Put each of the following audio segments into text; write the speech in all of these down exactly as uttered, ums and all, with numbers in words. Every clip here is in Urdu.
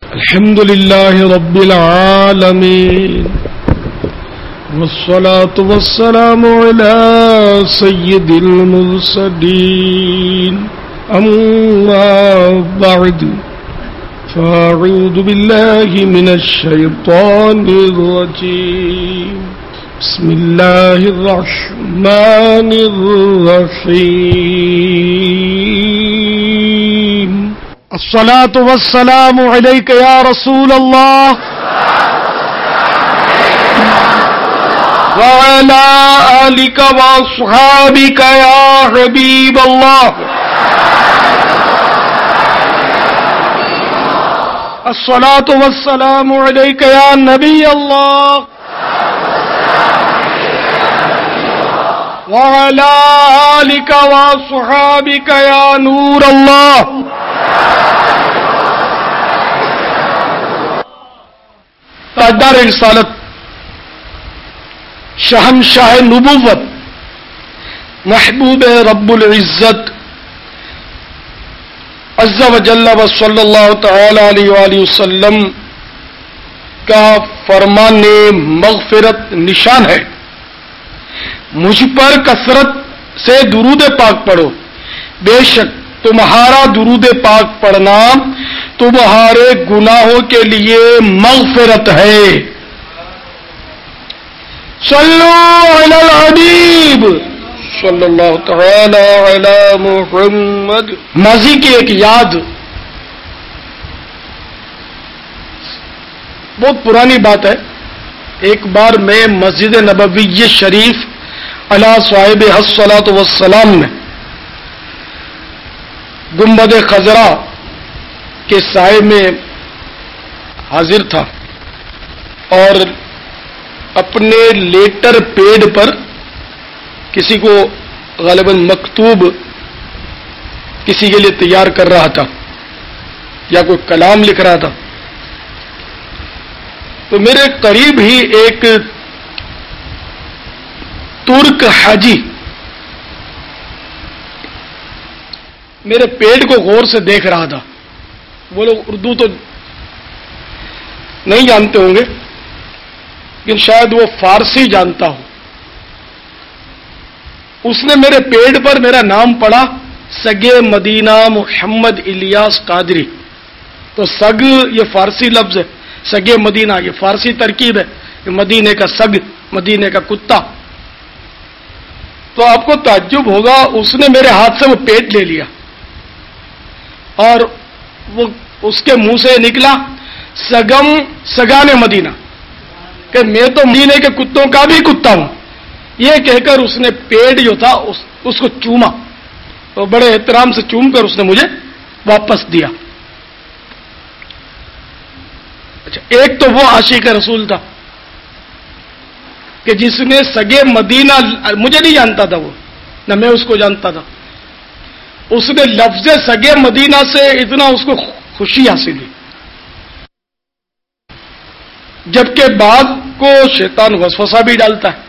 الحمد لله رب العالمين والصلاة والسلام على سيد المرسلين أما بعد فأعوذ بالله من الشيطان الرجيم بسم الله الرحمن الرحيم الصلاة والسلام عليك يا رسول الله وعلى آلك وأصحابك يا حبيب الله الصلاة والسلام عليك يا نبي الله وعلى آلك وأصحابك يا نور الله تاجدار رسالت، شہنشاہ نبوت، محبوب رب العزت عز و جل و صلی اللہ تعالی علیہ وآلہ وسلم کا فرمان مغفرت نشان ہے، مجھ پر کثرت سے درود پاک پڑھو، بے شک تمہارا درود پاک پڑھنا تمہارے گناہوں کے لیے مغفرت ہے۔ صلو علی الحبیب صلی اللہ تعالی علی محمد۔ ماضی کی ایک یاد، بہت پرانی بات ہے۔ ایک بار میں مسجد نبوی شریف علی صاحب الصلاۃ والسلام میں گنبد خضرا کے سائے میں حاضر تھا اور اپنے لیٹر پیڈ پر کسی کو غالباً مکتوب کسی کے لیے تیار کر رہا تھا یا کوئی کلام لکھ رہا تھا، تو میرے قریب ہی ایک ترک حاجی میرے پیڈ کو غور سے دیکھ رہا تھا۔ وہ لوگ اردو تو نہیں جانتے ہوں گے لیکن شاید وہ فارسی جانتا ہو۔ اس نے میرے پیڈ پر میرا نام پڑھا، سگے مدینہ محمد الیاس قادری۔ تو سگ یہ فارسی لفظ ہے، سگے مدینہ یہ فارسی ترکیب ہے، یہ مدینے کا سگ، مدینے کا کتا۔ تو آپ کو تعجب ہوگا، اس نے میرے ہاتھ سے وہ پیڈ لے لیا اور وہ اس کے منہ سے نکلا سگم سگان مدینہ، کہ میں تو مدینے کے کتوں کا بھی کتا ہوں۔ یہ کہہ کر اس نے پیڈ جو تھا اس, اس کو چوما، تو بڑے احترام سے چوم کر اس نے مجھے واپس دیا۔ اچھا، ایک تو وہ عاشق رسول تھا کہ جس نے سگے مدینہ، مجھے نہیں جانتا تھا وہ، نہ میں اس کو جانتا تھا، اس نے لفظ سگے مدینہ سے اتنا اس کو خوشی حاصل ہوئی، جبکہ بعض کو شیطان وسوسہ بھی ڈالتا ہے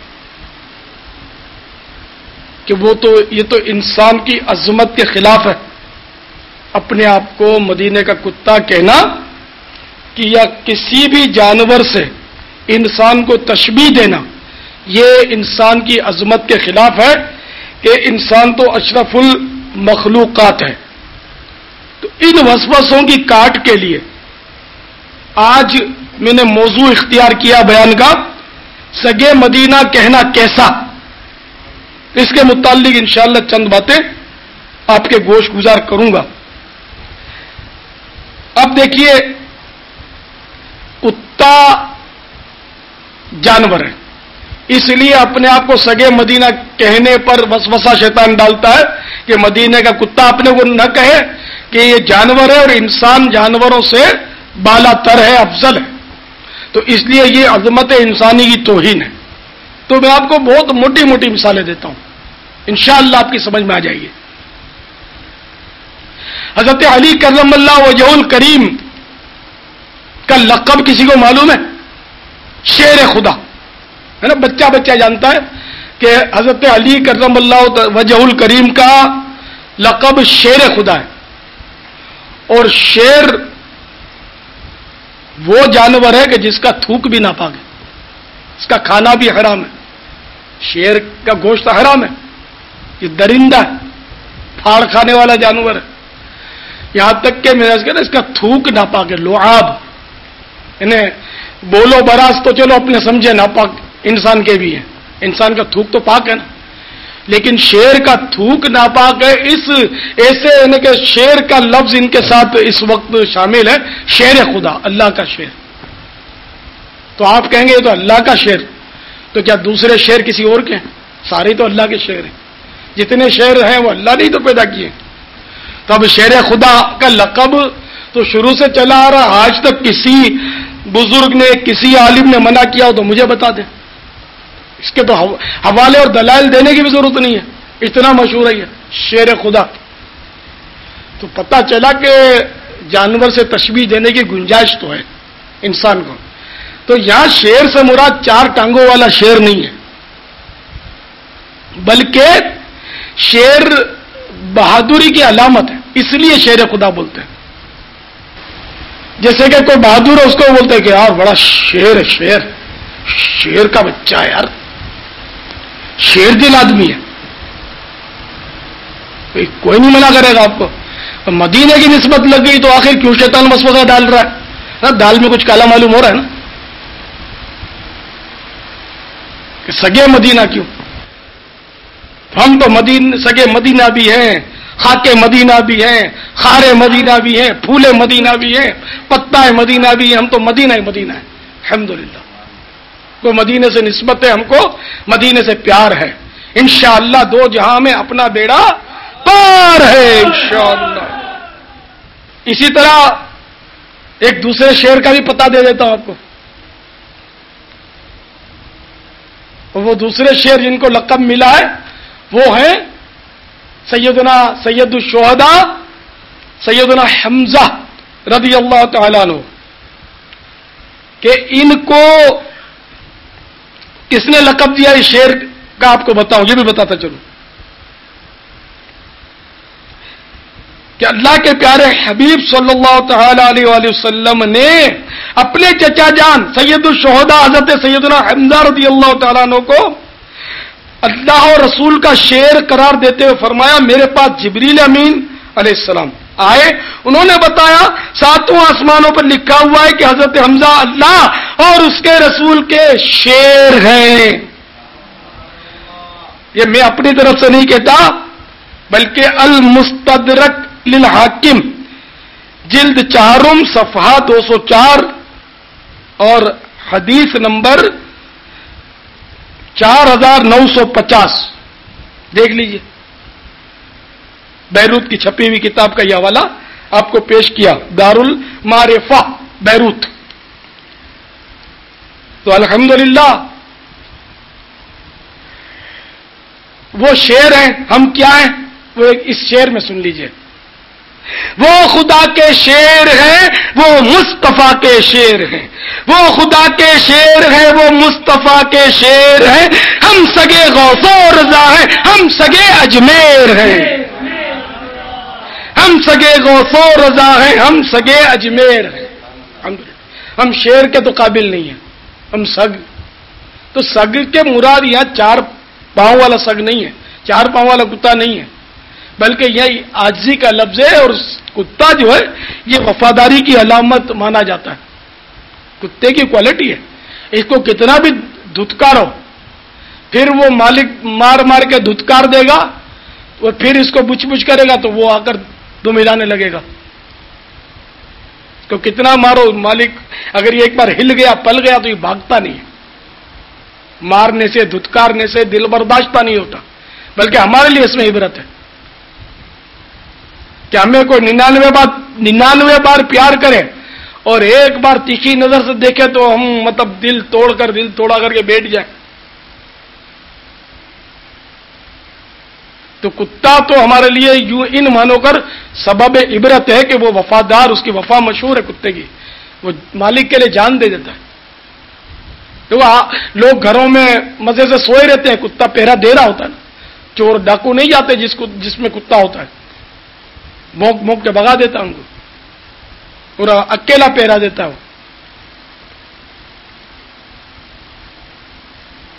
کہ وہ تو یہ تو انسان کی عظمت کے خلاف ہے، اپنے آپ کو مدینے کا کتا کہنا کہ یا کسی بھی جانور سے انسان کو تشبیہ دینا، یہ انسان کی عظمت کے خلاف ہے کہ انسان تو اشرف المخلوقات ہے۔ تو ان وسوسوں کی کاٹ کے لیے آج میں نے موضوع اختیار کیا بیان کا، سگے مدینہ کہنا کیسا۔ اس کے متعلق انشاءاللہ چند باتیں آپ کے گوش گزار کروں گا۔ اب دیکھیے، کتا جانور ہے، اس لیے اپنے آپ کو سگے مدینہ کہنے پر وسوسہ شیطان ڈالتا ہے کہ مدینے کا کتا اپنے کو نہ کہے کہ یہ جانور ہے اور انسان جانوروں سے بالا تر ہے، افضل ہے، تو اس لیے یہ عظمت انسانی کی توہین ہے۔ تو میں آپ کو بہت موٹی موٹی مثالیں دیتا ہوں، انشاءاللہ آپ کی سمجھ میں آ جائے گی۔ حضرت علی کرم اللہ وجہ الکریم کا لقب کسی کو معلوم ہے؟ شیر خدا ہے نا، بچہ بچہ جانتا ہے کہ حضرت علی کرم اللہ وجہ الکریم کا لقب شیر خدا ہے، اور شیر وہ جانور ہے کہ جس کا تھوک بھی ناپاک ہے، اس کا کھانا بھی حرام ہے. شیر کا گوشت حرام ہے، یہ درندہ ہے، پھاڑ کھانے والا جانور ہے. یہاں تک کہ میں اس کا تھوک ناپاک ہے، لعاب. انہیں بولو براز تو چلو اپنے سمجھے ناپاک انسان کے بھی ہیں، انسان کا تھوک تو پاک ہے نا، لیکن شیر کا تھوک ناپاک ہے. اس ایسے یعنی کہ شیر کا لفظ ان کے ساتھ اس وقت شامل ہے، شیر خدا، اللہ کا شیر. تو آپ کہیں گے یہ تو اللہ کا شیر، تو کیا دوسرے شیر کسی اور کے ہیں؟ سارے تو اللہ کے شیر ہیں. جتنے شیر ہیں وہ اللہ نے ہی تو پیدا کیے. تو اب شیر خدا کا لقب تو شروع سے چلا آ رہا، آج تک کسی بزرگ نے کسی عالم نے منع کیا ہو تو مجھے بتا دیں. اس کے تو حوالے اور دلائل دینے کی بھی ضرورت نہیں ہے، اتنا مشہور ہے یہ شیر خدا. تو پتہ چلا کہ جانور سے تشبیہ دینے کی گنجائش تو ہے انسان کو. تو یہاں شیر سے مراد چار ٹانگوں والا شیر نہیں ہے، بلکہ شیر بہادری کی علامت ہے، اس لیے شیر خدا بولتے ہیں. جیسے کہ کوئی بہادر ہے اس کو بولتے ہیں کہ یار بڑا شیر ہے، شیر شیر کا بچہ ہے یار، شیر دل آدمی ہے. کوئی نہیں منع کرے گا آپ کو. مدینے کی نسبت لگ گئی تو آخر کیوں شیطان وسوسہ ڈال رہا ہے؟ دال میں کچھ کالا معلوم ہو رہا ہے نا. کہ سگے مدینہ کیوں؟ ہم تو مدین سگے مدینہ بھی ہیں، خاکے مدینہ بھی ہیں، خارے مدینہ بھی ہیں، پھولے مدینہ بھی ہیں، پتہ مدینہ بھی ہیں. ہم تو مدینہ ہی مدینہ ہے الحمدللہ. کو مدینے سے نسبت ہے، ہم کو مدینے سے پیار ہے. انشاءاللہ دو جہاں میں اپنا بیڑا پار ہے انشاءاللہ. اسی طرح ایک دوسرے شعر کا بھی پتہ دے دیتا ہوں آپ کو. وہ دوسرے شعر جن کو لقب ملا ہے وہ ہیں سیدنا سید الشہداء سیدنا حمزہ رضی اللہ تعالیٰ عنہ. کہ ان کو کس نے لقب دیا اس شعر کا آپ کو بتاؤں، یہ بھی بتاتا چلوں. کہ اللہ کے پیارے حبیب صلی اللہ تعالی علیہ وآلہ وسلم نے اپنے چچا جان سید الشہداء حضرت سیدنا حمزہ رضی اللہ تعالیٰ عنہ کو اللہ اور رسول کا شعر قرار دیتے ہوئے فرمایا میرے پاس جبریل امین علیہ السلام آئے، انہوں نے بتایا ساتوں آسمانوں پر لکھا ہوا ہے کہ حضرت حمزہ اللہ اور اس کے رسول کے شعر ہیں. یہ میں اپنی طرف سے نہیں کہتا، بلکہ المستدرک للحاکم جلد چارم صفحہ دو سو چار اور حدیث نمبر چار ہزار نو سو پچاس دیکھ لیجئے. بیروت کی چھپی ہوئی کتاب کا یہ حوالہ آپ کو پیش کیا، دار المعرفہ بیروت. تو الحمدللہ وہ شعر ہیں، ہم کیا ہیں وہ اس شعر میں سن لیجئے. وہ خدا کے شعر ہیں، وہ مصطفیٰ کے شعر ہیں، وہ خدا کے شعر ہیں، وہ مصطفیٰ کے شعر ہیں. ہم سگے غوث و رضا ہیں، ہم سگے اجمیر ہیں، ہم سگے غوث و رضا ہیں، ہم سگے اجمیر ہیں. ہم شعر کے تو قابل نہیں ہیں، ہم سگ. تو سگ کے مراد یہاں چار پاؤں والا سگ نہیں ہے، چار پاؤں والا کتا نہیں ہے، بلکہ یہ عاجزی کا لفظ ہے. اور کتا جو ہے یہ وفاداری کی علامت مانا جاتا ہے، کتے کی کوالٹی ہے. اس کو کتنا بھی دھتکارو پھر وہ مالک مار مار کے دھتکار دے گا، اور پھر اس کو بچ بچ کرے گا تو وہ آ کر دم ہلانے لگے گا. تو کتنا مارو مالک اگر یہ ایک بار ہل گیا پل گیا تو یہ بھاگتا نہیں ہے. مارنے سے دھتکارنے سے دل برداشتہ نہیں ہوتا. بلکہ ہمارے لیے اس میں عبرت ہے کہ ہمیں کوئی ننانوے بار ننانوے بار پیار کرے اور ایک بار تیکھی نظر سے دیکھے تو ہم مطلب دل توڑ کر دل توڑا کر کے بیٹھ جائیں. تو کتا تو ہمارے لیے یوں ان مانو کر سبب عبرت ہے کہ وہ وفادار، اس کی وفا مشہور ہے کتے کی، وہ مالک کے لیے جان دے دیتا ہے. تو وہ لوگ گھروں میں مزے سے سوئے رہتے ہیں، کتا پہرا دے رہا ہوتا ہے نا. چور ڈاکو نہیں جاتے جس کو جس میں کتا ہوتا ہے، موک موک کے بھگا دیتا ان کو، پورا اکیلا پہرا دیتا ہے.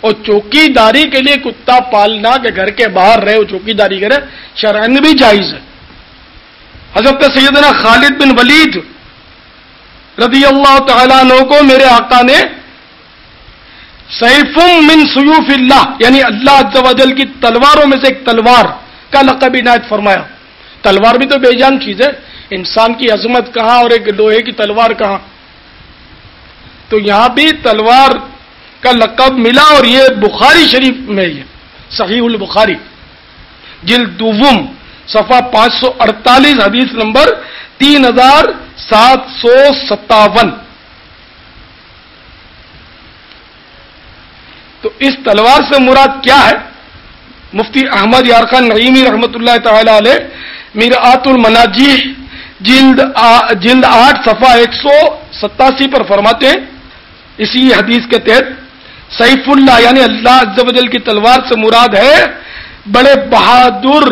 اور چوکی داری کے لیے کتا پالنا کہ گھر کے باہر رہے وہ چوکی داری کرے شرعاً بھی جائز ہے۔ حضرت سیدنا خالد بن ولید رضی اللہ تعالیٰ عنہ کو میرے آقا نے سیف من سیوف اللہ یعنی اللہ عز و جل کی تلواروں میں سے ایک تلوار کا لقب عنایت فرمایا۔ تلوار بھی تو بے جان چیز ہے، انسان کی عظمت کہاں اور ایک لوہے کی تلوار کہاں، تو یہاں بھی تلوار کا لقب ملا، اور یہ بخاری شریف میں ہے، صحیح البخاری جلد دوم صفحہ پانچ سو اڑتالیس حدیث نمبر تین ہزار سات سو ستاون۔ تو اس تلوار سے مراد کیا ہے؟ مفتی احمد یار خان نعیمی رحمۃ اللہ تعالی علیہ میرآت المناجیح جلد جلد آٹھ صفحہ ایک سو ستاسی پر فرماتے ہیں اسی حدیث کے تحت سیف اللہ یعنی اللہ عز و جل کی تلوار سے مراد ہے بڑے بہادر،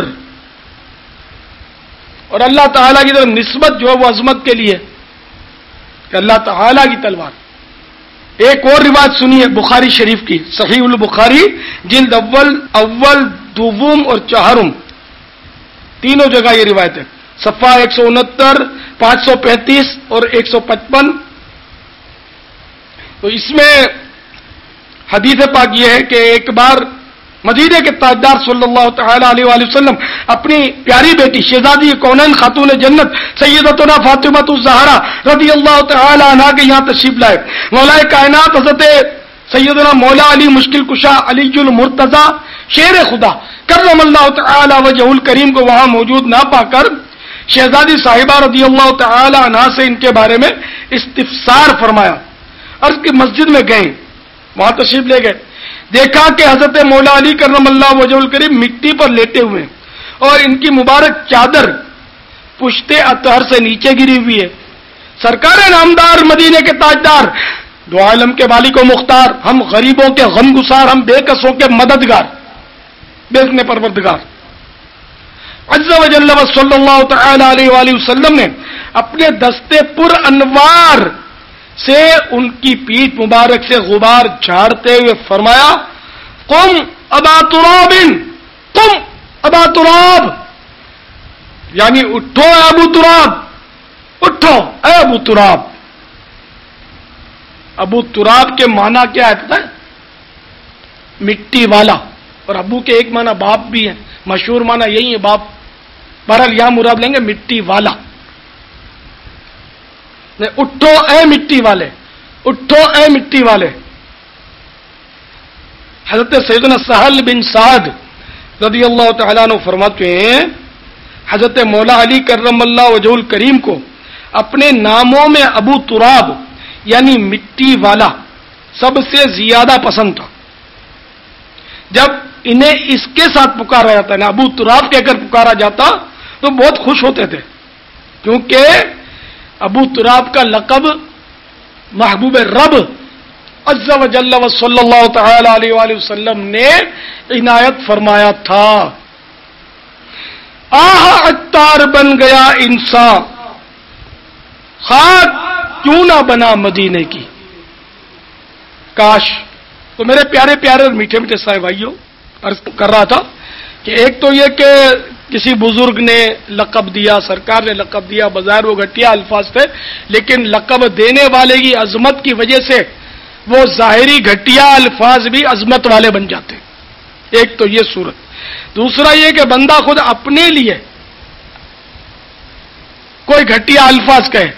اور اللہ تعالیٰ کی طرف نسبت جو ہے وہ عظمت کے لیے کہ اللہ تعالیٰ کی تلوار۔ ایک اور روایت سنیے بخاری شریف کی، صحیح البخاری جلد اول اول دوم اور چہارم تینوں جگہ یہ روایت ہے، صفحہ ایک سو انہتر پانچ سو پینتیس اور ایک سو پچپن۔ تو اس میں حدیث پاک یہ ہے کہ ایک بار مدینے کے تاجدار صلی اللہ تعالی علیہ وآلہ وسلم اپنی پیاری بیٹی شہزادی کونین خاتون جنت سیدتنا فاطمہ الزہرا رضی اللہ تعالی عنہا کے یہاں تشریف لائے۔ مولا کائنات حضرت سیدنا مولا علی مشکل کشا علی المرتضی شیر خدا کرم اللہ تعالی وجہ الکریم کو وہاں موجود نہ پا کر شہزادی صاحبہ رضی اللہ تعالی عنہا سے ان کے بارے میں استفسار فرمایا، اور اس کی مسجد میں گئے، وہاں تشریف لے گئے، دیکھا کہ حضرت مولا علی کرم اللہ وجہ الکریم مٹی پر لیٹے ہوئے اور ان کی مبارک چادر پشتے اطہر سے نیچے گری ہوئی ہے۔ سرکار نامدار مدینے کے تاجدار دو عالم کے مالک و مختار، ہم غریبوں کے غم گسار، ہم بے کسوں کے مددگار، بے پروردگار عز و جل صلی اللہ تعالی علیہ وآلہ وسلم نے اپنے دستے پر انوار سے ان کی پیٹھ مبارک سے غبار جھاڑتے ہوئے فرمایا، قم ابا تراب، قم ابا تراب، یعنی اٹھو اے ابو تراب، اٹھو اے ابو تراب۔ ابو تراب کے معنی کیا ہے پتہ ہے؟ مٹی والا، اور ابو کے ایک معنی باپ بھی ہے، مشہور معنی یہی ہے باپ، بہرحال یہاں مراد لیں گے مٹی والا۔ اٹھو اے مٹی والے، اٹھو اے مٹی والے۔ حضرت سیدنا سہل بن سعد رضی اللہ تعالیٰ عنہ فرماتے ہیں حضرت مولا علی کرم اللہ وجہ الکریم کو اپنے ناموں میں ابو تراب یعنی مٹی والا سب سے زیادہ پسند تھا۔ جب انہیں اس کے ساتھ پکارا جاتا نا ابو تراب کہہ کر پکارا جاتا تو بہت خوش ہوتے تھے، کیونکہ ابو تراب کا لقب محبوب رب عز و جل و صلی اللہ تعالی علیہ وآلہ وسلم نے عنایت فرمایا تھا۔ آہ عطار بن گیا انسان، خاک کیوں نہ بنا مدینے کی۔ کاش، تو میرے پیارے پیارے اور میٹھے میٹھے صاحب بھائیوں، عرض کر رہا تھا کہ ایک تو یہ کہ کسی بزرگ نے لقب دیا، سرکار نے لقب دیا، بظاہر وہ گھٹیا الفاظ تھے، لیکن لقب دینے والے کی عظمت کی وجہ سے وہ ظاہری گھٹیا الفاظ بھی عظمت والے بن جاتے ہیں۔ ایک تو یہ صورت، دوسرا یہ کہ بندہ خود اپنے لیے کوئی گھٹیا الفاظ کہے،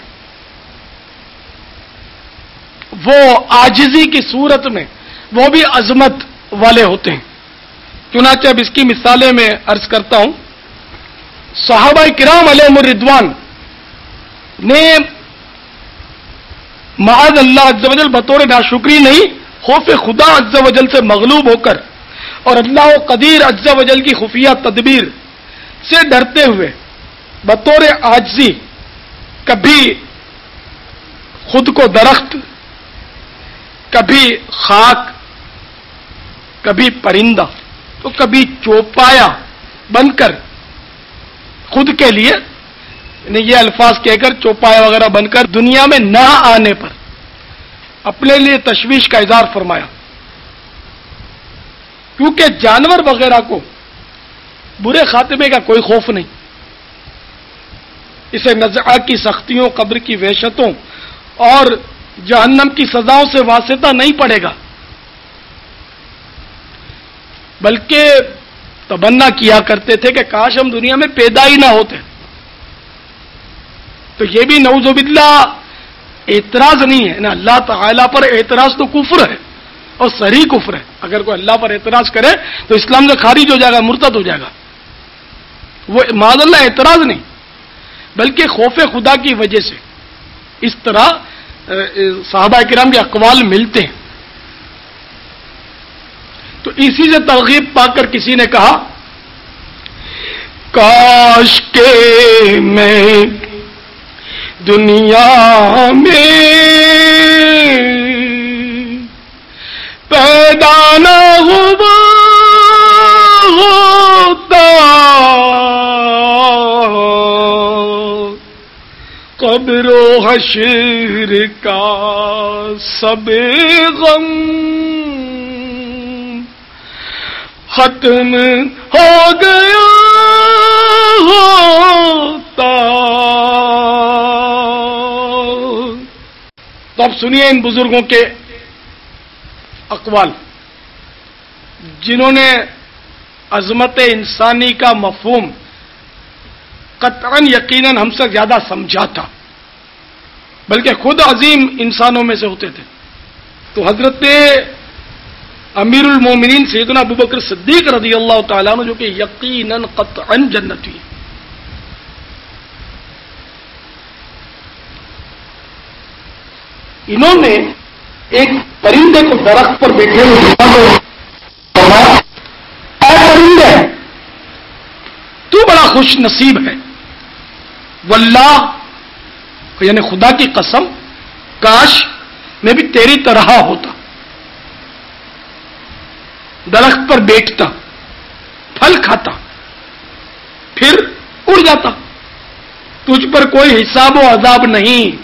وہ عاجزی کی صورت میں وہ بھی عظمت والے ہوتے ہیں۔ چنانچہ اب اس کی مثالیں میں عرض کرتا ہوں۔ صحابہ کرام علیہم الرضوان نے معاذ اللہ عز و جل بطور ناشکری نہیں، خوف خدا عز و جل سے مغلوب ہو کر اور اللہ و قدیر عز و جل کی خفیہ تدبیر سے ڈرتے ہوئے بطور عاجزی کبھی خود کو درخت، کبھی خاک، کبھی پرندہ، تو کبھی چوپایا بن کر خود کے لیے یعنی یہ الفاظ کہہ کر چوپایا وغیرہ بن کر دنیا میں نہ آنے پر اپنے لیے تشویش کا اظہار فرمایا۔ کیونکہ جانور وغیرہ کو برے خاتمے کا کوئی خوف نہیں، اسے نزع کی سختیوں، قبر کی وحشتوں اور جہنم کی سزاؤں سے واسطہ نہیں پڑے گا، بلکہ تمنا کیا کرتے تھے کہ کاش ہم دنیا میں پیدا ہی نہ ہوتے۔ تو یہ بھی نعوذ باللہ اعتراض نہیں ہے نا، اللہ تعالیٰ پر اعتراض تو کفر ہے اور صریح کفر ہے۔ اگر کوئی اللہ پر اعتراض کرے تو اسلام سے خارج ہو جائے گا، مرتد ہو جائے گا۔ وہ معاذ اللہ اعتراض نہیں، بلکہ خوف خدا کی وجہ سے اس طرح صحابہ کرام کے اقوال ملتے ہیں۔ تو اسی سے ترغیب پا کر کسی نے کہا کاش کہ میں دنیا میں پیدا نہ ہوا ہوتا، قبر و حشر کا سب غم ختم ہو گیا ہوتا۔ تو اب سنیے ان بزرگوں کے اقوال جنہوں نے عظمت انسانی کا مفہوم قطعاً یقیناً ہم سے زیادہ سمجھا تھا، بلکہ خود عظیم انسانوں میں سے ہوتے تھے۔ تو حضرت امیر المومنین سیدنا ابوبکر صدیق رضی اللہ تعالیٰ عنہ جو کہ یقیناً قطعاً جنتی ہیں، انہوں نے ایک پرندے کو درخت پر بیٹھے ہوئے فرمایا اے پرندے تو بڑا خوش نصیب ہے، واللہ یعنی خدا کی قسم کاش میں بھی تیری طرح ہوتا، درخت پر بیٹھتا، پھل کھاتا، پھر اڑ جاتا، تجھ پر کوئی حساب و عذاب نہیں،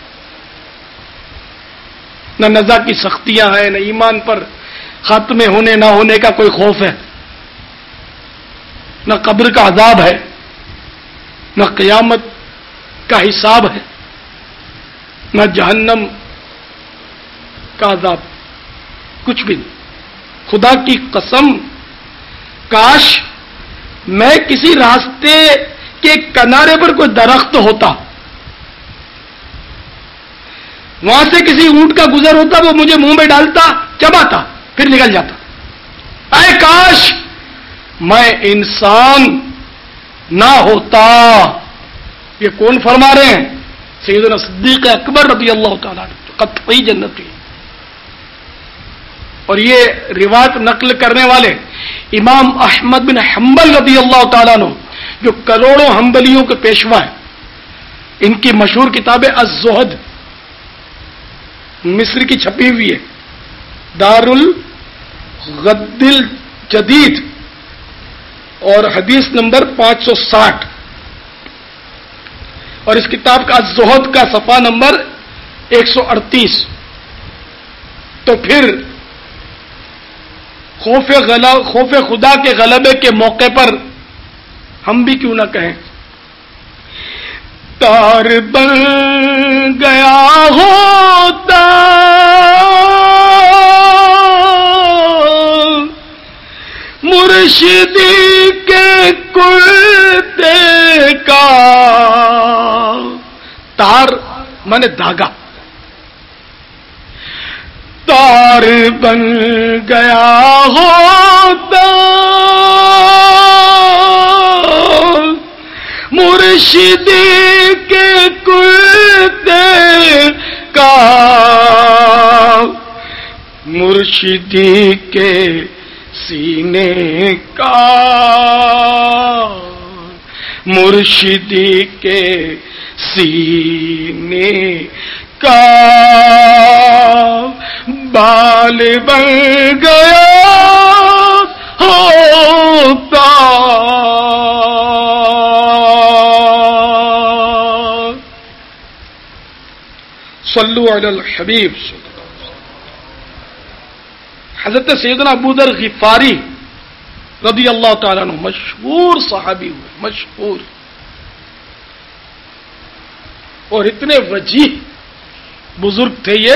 نہ نزا کی سختیاں ہیں، نہ ایمان پر خاتمے ہونے نہ ہونے کا کوئی خوف ہے، نہ قبر کا عذاب ہے، نہ قیامت کا حساب ہے، نہ جہنم کا عذاب، کچھ بھی نہیں۔ خدا کی قسم کاش میں کسی راستے کے کنارے پر کوئی درخت ہوتا، وہاں سے کسی اونٹ کا گزر ہوتا، وہ مجھے منہ میں ڈالتا، چباتا، پھر نکل جاتا، اے کاش میں انسان نہ ہوتا۔ یہ کون فرما رہے ہیں؟ سیدنا صدیق اکبر رضی اللہ تعالیٰ عنہ، قطعی جنتی۔ اور یہ روایت نقل کرنے والے امام احمد بن حنبل رضی اللہ تعالیٰ عنہ جو کروڑوں حنبلیوں کے پیشوا ہیں، ان کی مشہور کتاب الزہد مصر کی چھپی ہوئی ہے، دار الغد الجدید، اور حدیث نمبر پانچ سو ساٹھ، اور اس کتاب کا الزہد کا صفحہ نمبر ایک سو اڑتیس۔ تو پھر خوف غلب خوف خدا کے غلبے کے موقع پر ہم بھی کیوں نہ کہیں تار بن گیا ہوتا مرشدی کے کرتے کا، تار مانے دھاگا، تار بن گیا ہوتا مرشدی کے کرتے کا، مرشدی کے سینے کا، مرشدی کے سینے کا بال بن گیا ہوتا۔ صلو علی الحبیب۔ حضرت سیدنا ابو ذر غفاری رضی اللہ تعالیٰ عنہ مشہور صحابی ہوئے، مشہور، اور اتنے وجیح بزرگ تھے یہ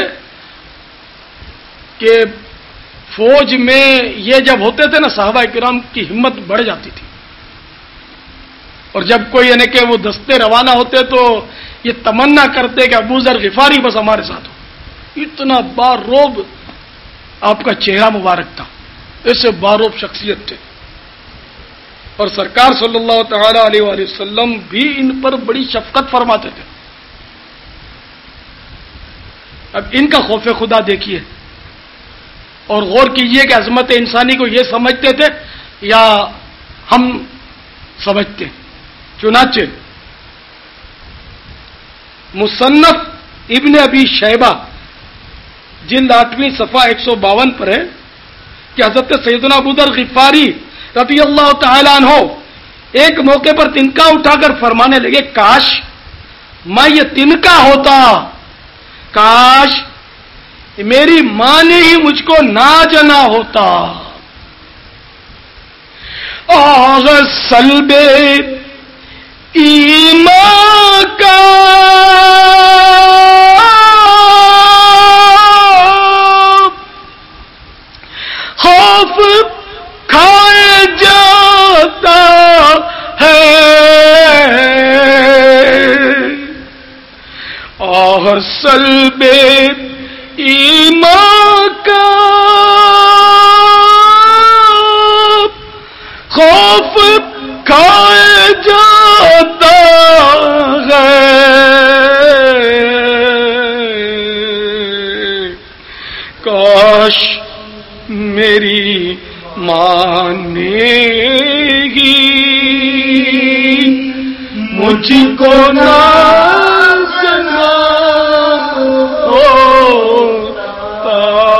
کہ فوج میں یہ جب ہوتے تھے نا صحابہ کرام کی ہمت بڑھ جاتی تھی، اور جب کوئی یعنی کہ وہ دستے روانہ ہوتے تو یہ تمنا کرتے کہ ابو ذر غفاری بس ہمارے ساتھ ہو، اتنا باروب آپ کا چہرہ مبارک تھا، ایسے باروب شخصیت تھے، اور سرکار صلی اللہ تعالی علیہ وآلہ وسلم بھی ان پر بڑی شفقت فرماتے تھے۔ اب ان کا خوف خدا دیکھیے اور غور کیجئے کہ عظمت انسانی کو یہ سمجھتے تھے یا ہم سمجھتے ہیں۔ چنانچہ مصنف ابن ابی شیبہ جلد آٹھویں صفحہ ایک سو باون پر ہے کہ حضرت سیدنا ابو ذر غفاری رضی اللہ تعالیٰ عنہ ایک موقع پر تنکا اٹھا کر فرمانے لگے، کاش میں یہ تنکا ہوتا، کاش میری ماں نے ہی مجھ کو نہ جنا ہوتا۔ آغ سلب ایمان کا خوف کھائے جاتا ہے، آغ سلب ایمان کا خوف کھائے جاتا ہے، کاش میری ماں نے ہی مجھ کو نہ جنا ہوتا،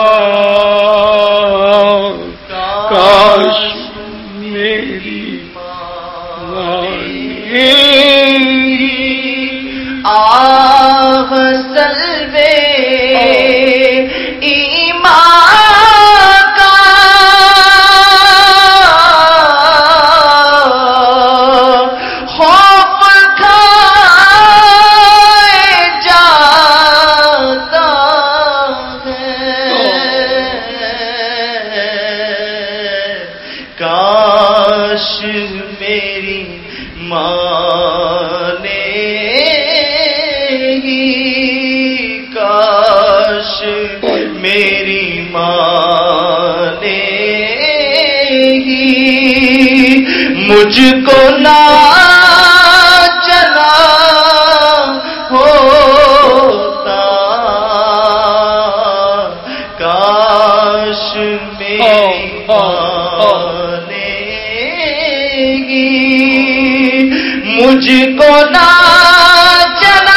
کاش میری ماں نے آہ سلب ایمان مجھ کو نہ جنا ہوتا، کاش میری ماں نے ہی مجھ کو نہ جنا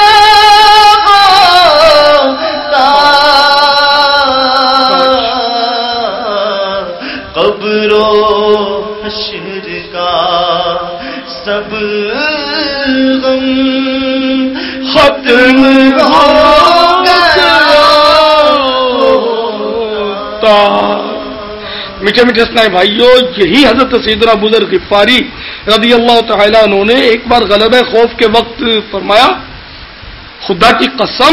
ہوتا، قبر و حشر کا سب غم ختم ہو گیا ہوتا۔ میٹھے میٹھے اسلامی بھائیوں، یہی حضرت سیدنا ابو ذر غفاری رضی اللہ تعالیٰ عنہ نے ایک بار غلبہ خوف کے وقت فرمایا، خدا کی قسم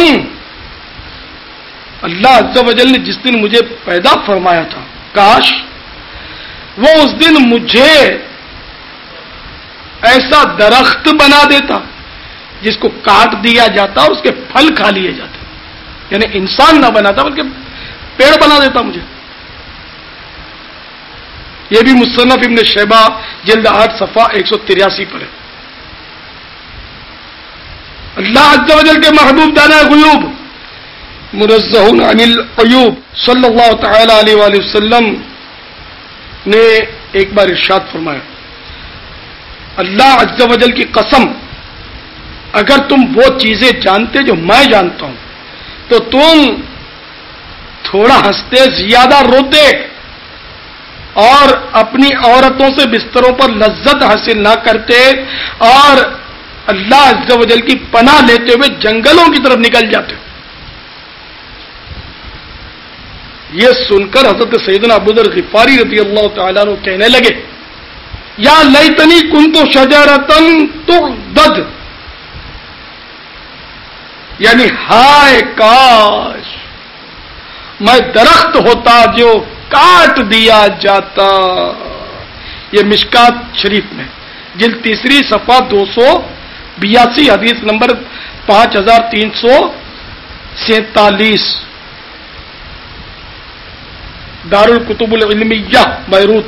اللہ عز و جل نے جس دن مجھے پیدا فرمایا تھا، کاش وہ اس دن مجھے ایسا درخت بنا دیتا جس کو کاٹ دیا جاتا اور اس کے پھل کھا لیے جاتے، یعنی انسان نہ بناتا بلکہ پیڑ بنا دیتا مجھے۔ یہ بھی مصنف ابن شیبہ جلد آٹھ صفحہ ایک سو تریاسی پر ہے۔ اللہ عز و جل کے محبوب دانا غیوب منزہ عن العیوب صلی اللہ تعالی علیہ وآلہ وسلم نے ایک بار ارشاد فرمایا، اللہ عز و جل کی قسم اگر تم وہ چیزیں جانتے جو میں جانتا ہوں تو تم تھوڑا ہنستے زیادہ روتے اور اپنی عورتوں سے بستروں پر لذت حاصل نہ کرتے اور اللہ عز و جل کی پناہ لیتے ہوئے جنگلوں کی طرف نکل جاتے۔ یہ سن کر حضرت سیدنا ابو ذر غفاری رضی اللہ تعالیٰ عنہ کہنے لگے یا لیتنی کنت شجرۃ تعضد، یعنی ہائے کاش میں درخت ہوتا جو کاٹ دیا جاتا. یہ مشکات شریف میں جلد تیسری صفحہ دو سو بیاسی حدیث نمبر پانچ ہزار تین سو سینتالیس، دار الکتب العلمیہ بیروت.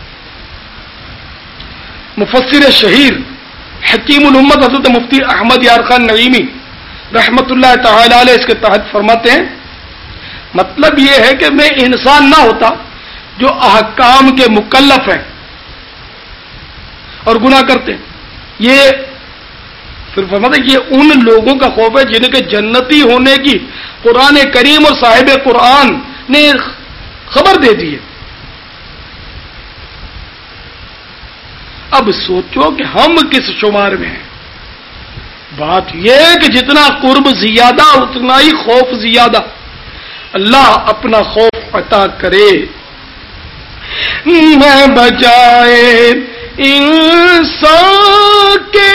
مفسر شہیر حکیم الامت حضرت مفتی احمد یار خان نعیمی رحمت اللہ تعالی علیہ اس کے تحت فرماتے ہیں مطلب یہ ہے کہ میں انسان نہ ہوتا جو احکام کے مکلف ہیں اور گناہ کرتے ہیں. یہ پھر فرماتے ہیں یہ ان لوگوں کا خوف ہے جن کے جنتی ہونے کی قرآن کریم اور صاحب قرآن نے خبر دے دی ہے. اب سوچو کہ ہم کس شمار میں ہیں. بات یہ ہے کہ جتنا قرب زیادہ اتنا ہی خوف زیادہ. اللہ اپنا خوف عطا کرے. میں بجائے انسان کے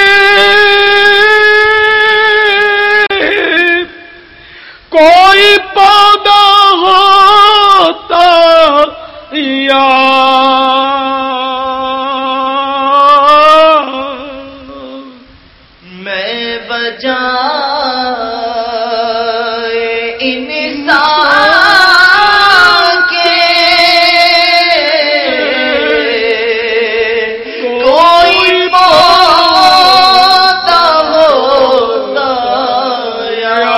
کوئی پودا ہوتا یا میں بجائے انسان کے کوئی پودا ہوتا یا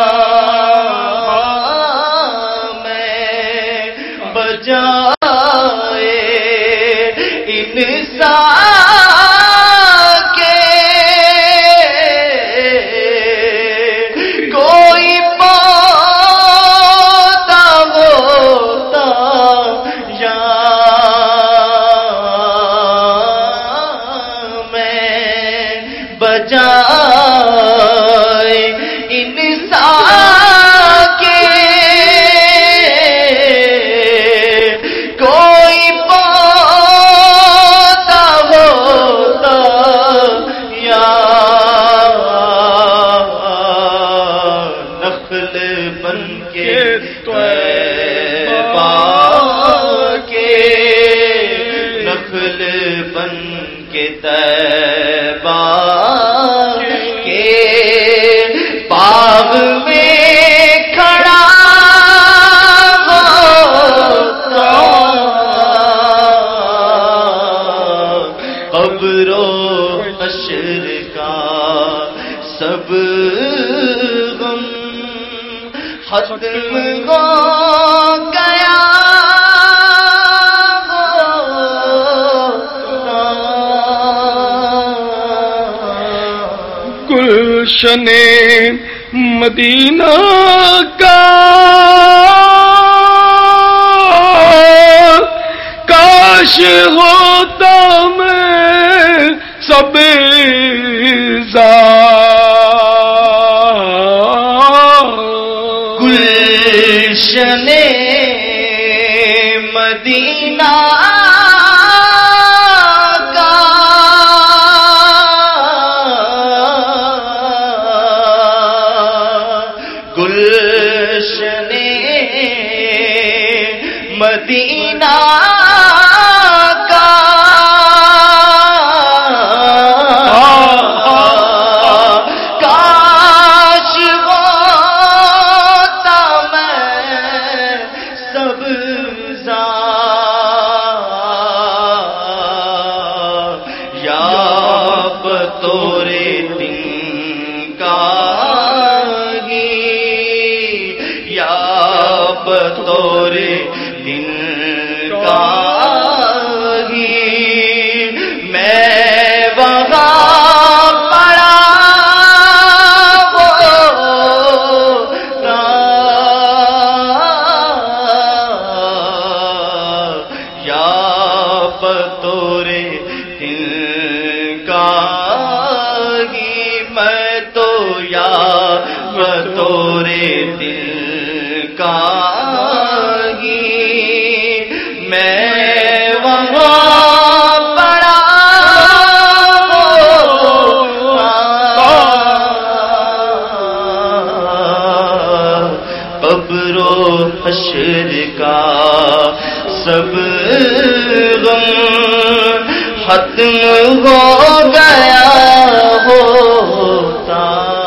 میں بجائے انسان ختم ہو گیا گلشن مدینہ کا کاش ہوتا میں سبزہ گلشن مدینہ کا گلشن مدینہ قبر و حشر کا سب غم ختم ہو گیا ہوتا.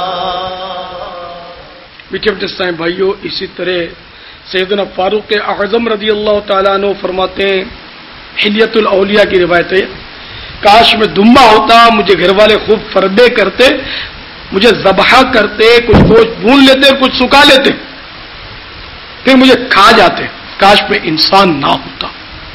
میٹھے میٹھے اسلام بھائیوں، اسی طرح سیدنا فاروق اعظم رضی اللہ تعالیٰ عنہ فرماتے ہیں، حلیت الاولیاء کی روایت ہے، کاش میں دمبا ہوتا، مجھے گھر والے خوب فردے کرتے، مجھے ذبح کرتے، کچھ گوشت بھون لیتے، کچھ سکھا لیتے، پھر مجھے کھا جاتے، کاش میں انسان نہ ہوتا.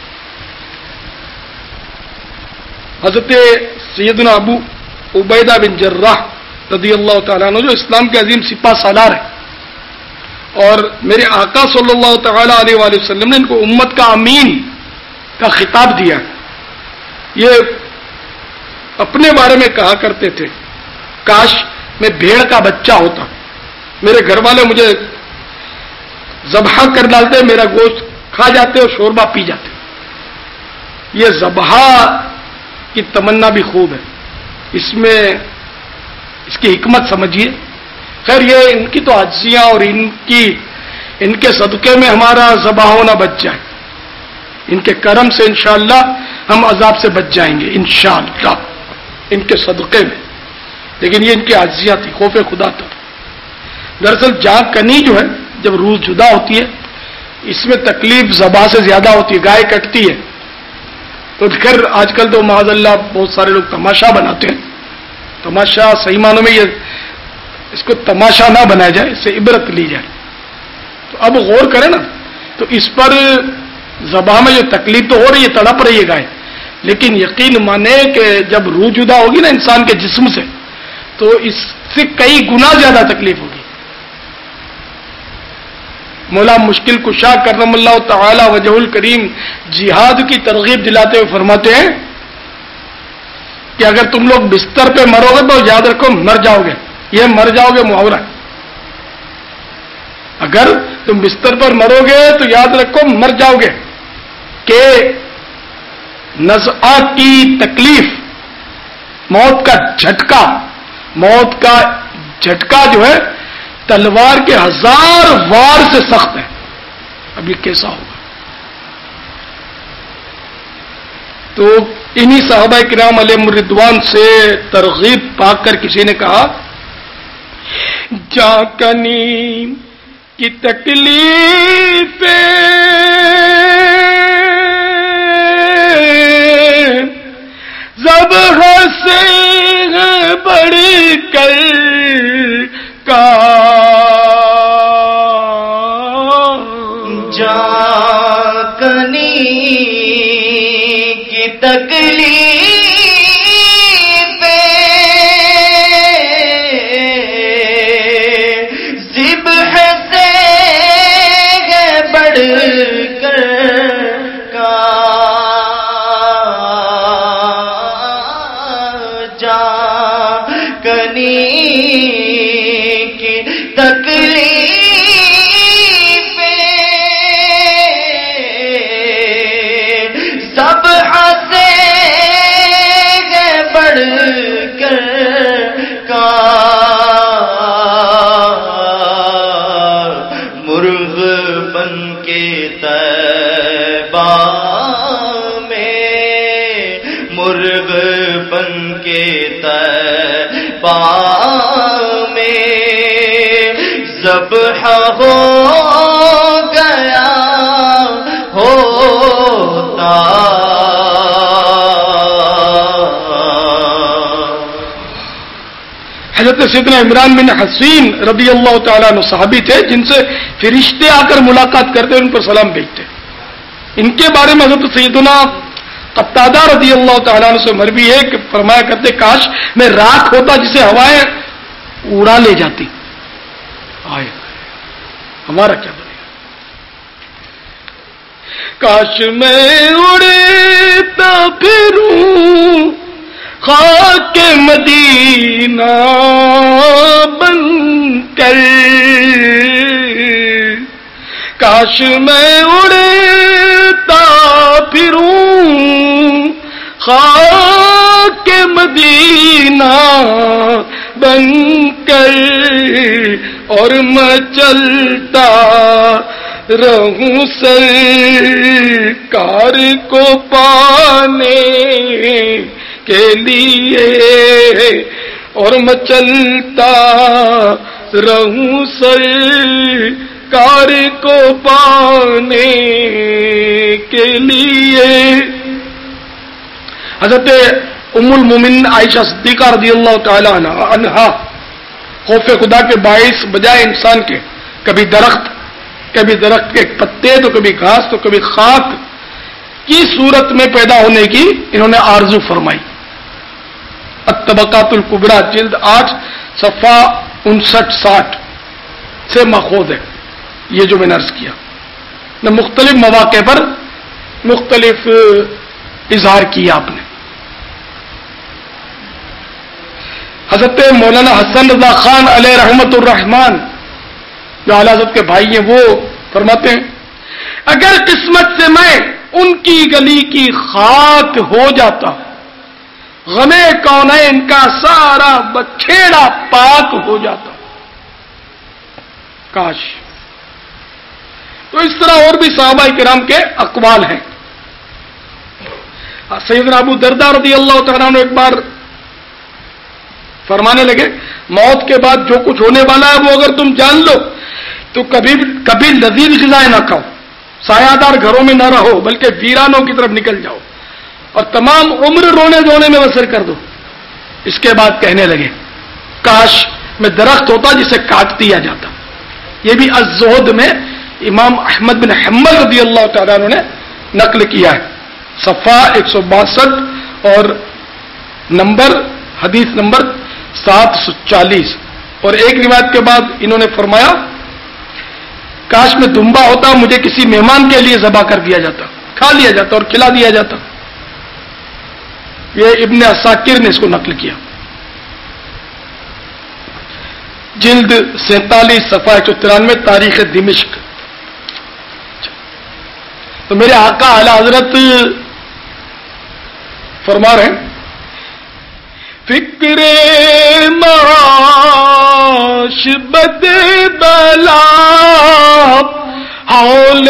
حضرت سیدنا ابو عبیدہ بن جراح رضی اللہ تعالیٰ عنہ جو اسلام کے عظیم سپاہ سالار ہیں، اور میرے آقا صلی اللہ تعالیٰ علیہ وآلہ وسلم نے ان کو امت کا امین کا خطاب دیا. یہ اپنے بارے میں کہا کرتے تھے، کاش میں بھیڑ کا بچہ ہوتا، میرے گھر والے مجھے ذبح کر ڈالتے، میرا گوشت کھا جاتے اور شوربہ پی جاتے. یہ ذبح کی تمنا بھی خوب ہے، اس میں اس کی حکمت سمجھیے. خیر یہ ان کی تو عاجزیاں اور ان کی ان کے صدقے میں ہمارا ذبح ہونا بچ جائے، ان کے کرم سے انشاءاللہ ہم عذاب سے بچ جائیں گے انشاءاللہ ان کے صدقے میں. لیکن یہ ان کی عاجزیاں تھی، خوف خدا تھا. دراصل جہاں کنی جو ہے جب روح جدا ہوتی ہے، اس میں تکلیف ذبح سے زیادہ ہوتی ہے، گائے کٹتی ہے. تو خیر آج کل تو معاذ اللہ بہت سارے لوگ تماشا بناتے ہیں. تماشا صحیح معنوں میں یہ اس کو تماشا نہ بنایا جائے، اس سے عبرت لی جائے. تو اب غور کریں نا، تو اس پر ذبح میں جو تکلیف تو ہو رہی ہے، تڑپ رہی ہے گائے، لیکن یقین مانے کہ جب روح جدا ہوگی نا انسان کے جسم سے، تو اس سے کئی گنا زیادہ تکلیف ہوگی. مولا مشکل کشا کرم اللہ تعالی وجہ الکریم جہاد کی ترغیب دلاتے ہوئے فرماتے ہیں کہ اگر تم لوگ بستر پہ مرو گے تو یاد رکھو مر جاؤ گے. یہ مر جاؤ گے محاورہ ہے. اگر تم بستر پر مرو گے تو یاد رکھو مر جاؤ گے، کہ نزعہ کی تکلیف، موت کا جھٹکا، موت کا جھٹکا جو ہے تلوار کے ہزار وار سے سخت ہے. اب یہ کیسا ہوگا؟ تو انہی صحابہ کرام علیہم الرضوان سے ترغیب پا کر کسی نے کہا، جا کنی کی تکلیف ذبح سے بڑھ کر کا جا کنی کی تکلیف ذبح سے بڑھ کر کا جا کنی کی تکلیف ذبح سے بڑھ کر کا مرغ بن کے طیبہ میں، مرغ بن کے طیبہ میں ذبح ہو گیا ہوتا. حضرت سیدنا عمران بن حسین رضی اللہ تعالیٰ عنہ صحابی تھے جن سے فرشتے آ کر ملاقات کرتے ان پر سلام بھیجتے. ان کے بارے میں حضرت سیدنا قتادہ رضی اللہ تعالیٰ عنہ سے مروی ہے کہ فرمایا کرتے، کاش میں راکھ ہوتا جسے ہوائیں اڑا لے جاتی. آئے ہمارا کیا بنے گا؟ کاش میں اڑتا پھروں خاک مدینہ بن کر، کاش میں اڑتا پھروں خاک مدینہ بن کر، اور میں چلتا رہوں سرکار کو پانے کے لیے، اور میں چلتا رہوں سرکار کو پانے کے لیے۔ حضرت ام المومنین عائشہ صدیقہ رضی اللہ تعالی عنہا خوف خدا کے باعث بجائے انسان کے کبھی درخت، کبھی درخت کے پتے، تو کبھی گھاس، تو کبھی خاک کی صورت میں پیدا ہونے کی انہوں نے آرزو فرمائی۔ الطبقات الکبریٰ جلد آٹھ صفحہ انسٹھ ساٹھ سے ماخوذ ہے یہ جو میں نے عرض کیا۔ نہ مختلف مواقع پر مختلف اظہار کیا آپ نے۔ حضرت مولانا حسن رضا خان علیہ رحمت الرحمان جو اعلی حضرت کے بھائی ہیں وہ فرماتے ہیں، اگر قسمت سے میں ان کی گلی کی خاک ہو جاتا، غمے کونین کا سارا بکھیڑا پاک ہو جاتا، کاش۔ تو اس طرح اور بھی صحابہ کرام کے اقوال ہیں۔ سیدنا ابو درداء رضی اللہ تعالیٰ عنہ ایک بار فرمانے لگے، موت کے بعد جو کچھ ہونے والا ہے وہ اگر تم جان لو تو کبھی کبھی لذیذ غذائیں نہ کھاؤ، سایہ دار گھروں میں نہ رہو، بلکہ ویرانوں کی طرف نکل جاؤ اور تمام عمر رونے دھونے میں بسر کر دو۔ اس کے بعد کہنے لگے، کاش میں درخت ہوتا جسے کاٹ دیا جاتا۔ یہ بھی الزہد میں امام احمد بن حنبل رضی اللہ تعالیٰ عنہ نے نقل کیا ہے، صفحہ ایک سو باسٹھ اور نمبر حدیث نمبر سات سو چالیس۔ اور ایک روایت کے بعد انہوں نے فرمایا، کاش میں دمبا ہوتا مجھے کسی مہمان کے لیے ذبح کر دیا جاتا، کھا لیا جاتا اور کھلا دیا جاتا۔ یہ ابن عساکر نے اس کو نقل کیا، جلد سینتالیس صفحہ ایک سو ترانوے تاریخ دمشق۔ تو میرے آقا اعلی حضرت فرما رہے ہیں، فکر معاش بد بلا حول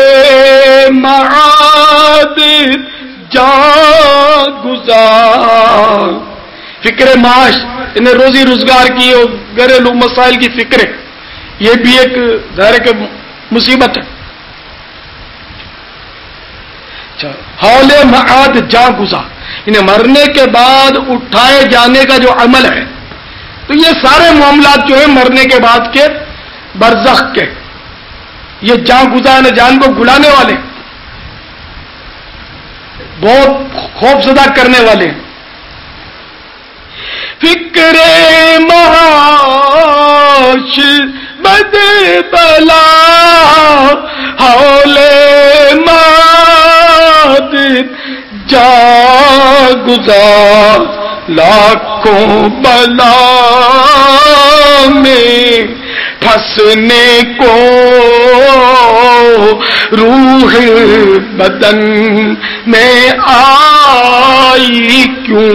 معاد جا گزار۔ فکر معاش انہیں روزی روزگار کی اور گھریلو مسائل کی فکر، یہ بھی ایک ظاہر کہ مصیبت ہے۔ حول معاد جا گزار، انہیں مرنے کے بعد اٹھائے جانے کا جو عمل ہے، تو یہ سارے معاملات جو ہیں مرنے کے بعد کے برزخ کے، یہ جان گزار جان کو گلانے والے، بہت خوف زدہ کرنے والے ہیں۔ فکر معاش بد بلا حول ماد جا گزار، لاکھوں بلا میں پھنسنے کو روح بدن میں آئی کیوں؟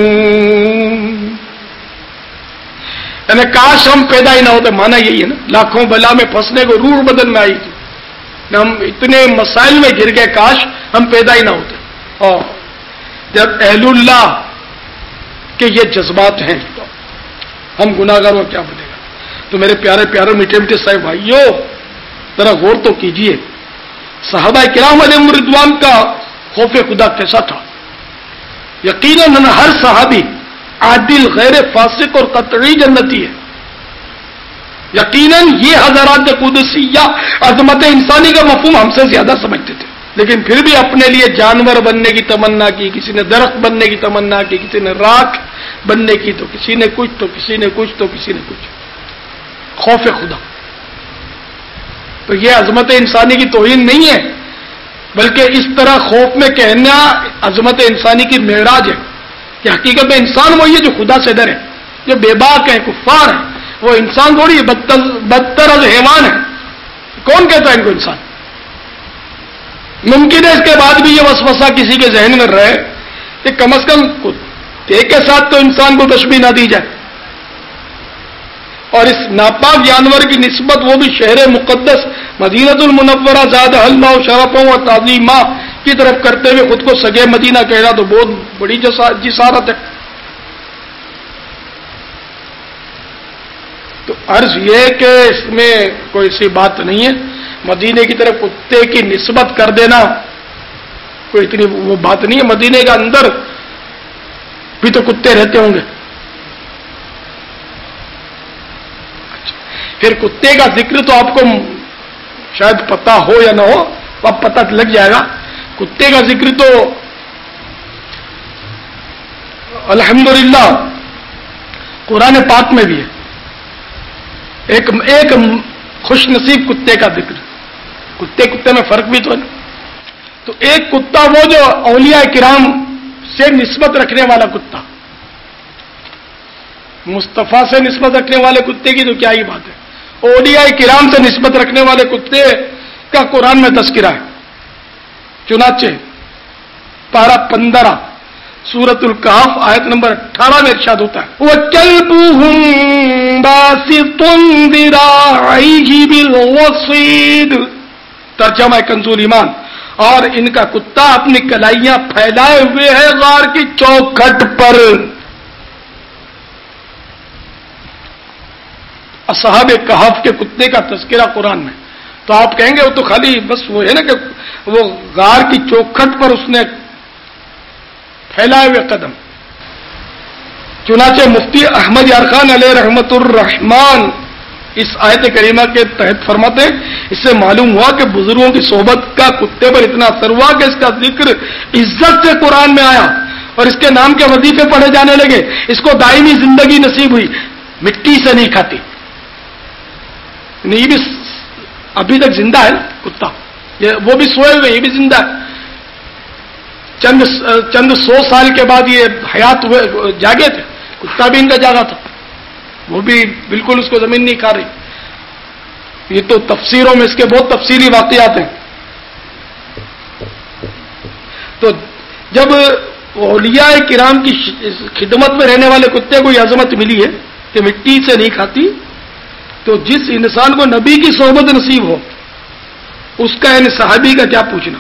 یعنی کاش ہم پیدا ہی نہ ہوتے، مانا یہی ہے نا، لاکھوں بلا میں پھنسنے کو روح بدن میں آئی تھی، ہم اتنے مسائل میں گر گئے، کاش ہم پیدا ہی نہ ہوتے۔ اور جب اہل اللہ کے یہ جذبات ہیں تو ہم گناہگاروں کیا بنے گا؟ تو میرے پیارے پیارے میٹھے میٹھے صاحب بھائیوں، ذرا غور تو کیجئے، صحابہ کرام علیہم رضوان کا خوف خدا کیسا تھا؟ یقیناً ہر صحابی عادل، غیر فاسق اور قطعی جنتی ہے۔ یقیناً یہ حضرات قدسیہ عظمت انسانی کا مفہوم ہم سے زیادہ سمجھتے تھے، لیکن پھر بھی اپنے لیے جانور بننے کی تمنا کی، کسی نے درخت بننے کی تمنا کی، کسی نے راکھ بننے کی، تو کسی نے کچھ تو کسی نے کچھ تو کسی نے کچھ۔ خوف خدا تو یہ عظمت انسانی کی توہین نہیں ہے، بلکہ اس طرح خوف میں کہنا عظمت انسانی کی معراج ہے کہ حقیقت میں انسان وہی ہے جو خدا سے ڈرے، جو بے باک ہے، کفار ہے، وہ انسان تھوڑی ہے، بدتر بدتر از حیوان ہے۔ کون کہتا ہے ان کو انسان؟ ممکن ہے اس کے بعد بھی یہ وسوسہ کسی کے ذہن میں رہے کہ کم از کم کتے کے ساتھ تو انسان کو تشبیہ نہ دی جائے، اور اس ناپاک جانور کی نسبت وہ بھی شہر مقدس مدینۃ المنورہ زادہ اللہ شرفوں و تعظیمہ کی طرف کرتے ہوئے خود کو سگے مدینہ کہنا تو بہت بڑی جسارت ہے. تو عرض یہ کہ اس میں کوئی سی بات نہیں ہے. مدینے کی طرف کتے کی نسبت کر دینا کوئی اتنی وہ بات نہیں ہے. مدینے کے اندر بھی تو کتے رہتے ہوں گے. پھر کتے کا ذکر تو آپ کو شاید پتا ہو یا نہ ہو، اب پتہ لگ جائے گا. کتے کا ذکر تو الحمدللہ قرآن پاک میں بھی ہے. ایک ایک خوش نصیب کتے کا ذکر. کتے کتے میں فرق بھی تو ہے. تو ایک کتا وہ جو اولیاء کرام سے نسبت رکھنے والا کتا، مصطفیٰ سے نسبت رکھنے والے کتے کی تو کیا ہی بات ہے. اولیاء کرام سے نسبت رکھنے والے کتے کا قرآن میں تذکرہ ہے. چنانچہ پارہ پندرہ سورۃ الکہف آیت نمبر اٹھارہ میں ارشاد ہوتا ہے وَكَلْبُهُمْ بَاسِطٌ ذِرَاعَيْهِ بِالْوَصِيدِ. ترجمہ کنز ایمان. اور ان کا کتا اپنی کلائیاں پھیلائے ہوئے ہے غار کی چوکھٹ پر. اصحاب کہف کے کتے کا تذکرہ قرآن میں. تو آپ کہیں گے وہ تو خالی بس وہ ہے نا کہ وہ غار کی چوکھٹ پر اس نے پھیلائے ہوئے قدم. چنانچہ مفتی احمد یار خان علیہ رحمت الرحمان اس آیت کریمہ کے تحت فرماتے ہیں اس سے معلوم ہوا کہ بزرگوں کی صحبت کا کتے پر اتنا اثر ہوا کہ اس کا ذکر عزت سے قرآن میں آیا اور اس کے نام کے وظیفے پڑھے جانے لگے. اس کو دائمی زندگی نصیب ہوئی. مٹی سے نہیں کھاتی. یہ بھی ابھی تک زندہ ہے کتا. وہ بھی سوئے ہوئے یہ بھی زندہ ہے. چند چند سو سال کے بعد یہ حیات ہوئے جاگے تھے. کتا بھی ان کا جاگا تھا. وہ بھی بالکل اس کو زمین نہیں کھا رہی. یہ تو تفسیروں میں اس کے بہت تفصیلی واقعات ہیں. تو جب اولیاء کرام کی خدمت میں رہنے والے کتے کو یہ عظمت ملی ہے کہ مٹی سے نہیں کھاتی، تو جس انسان کو نبی کی صحبت نصیب ہو اس کا یعنی صحابی کا کیا پوچھنا.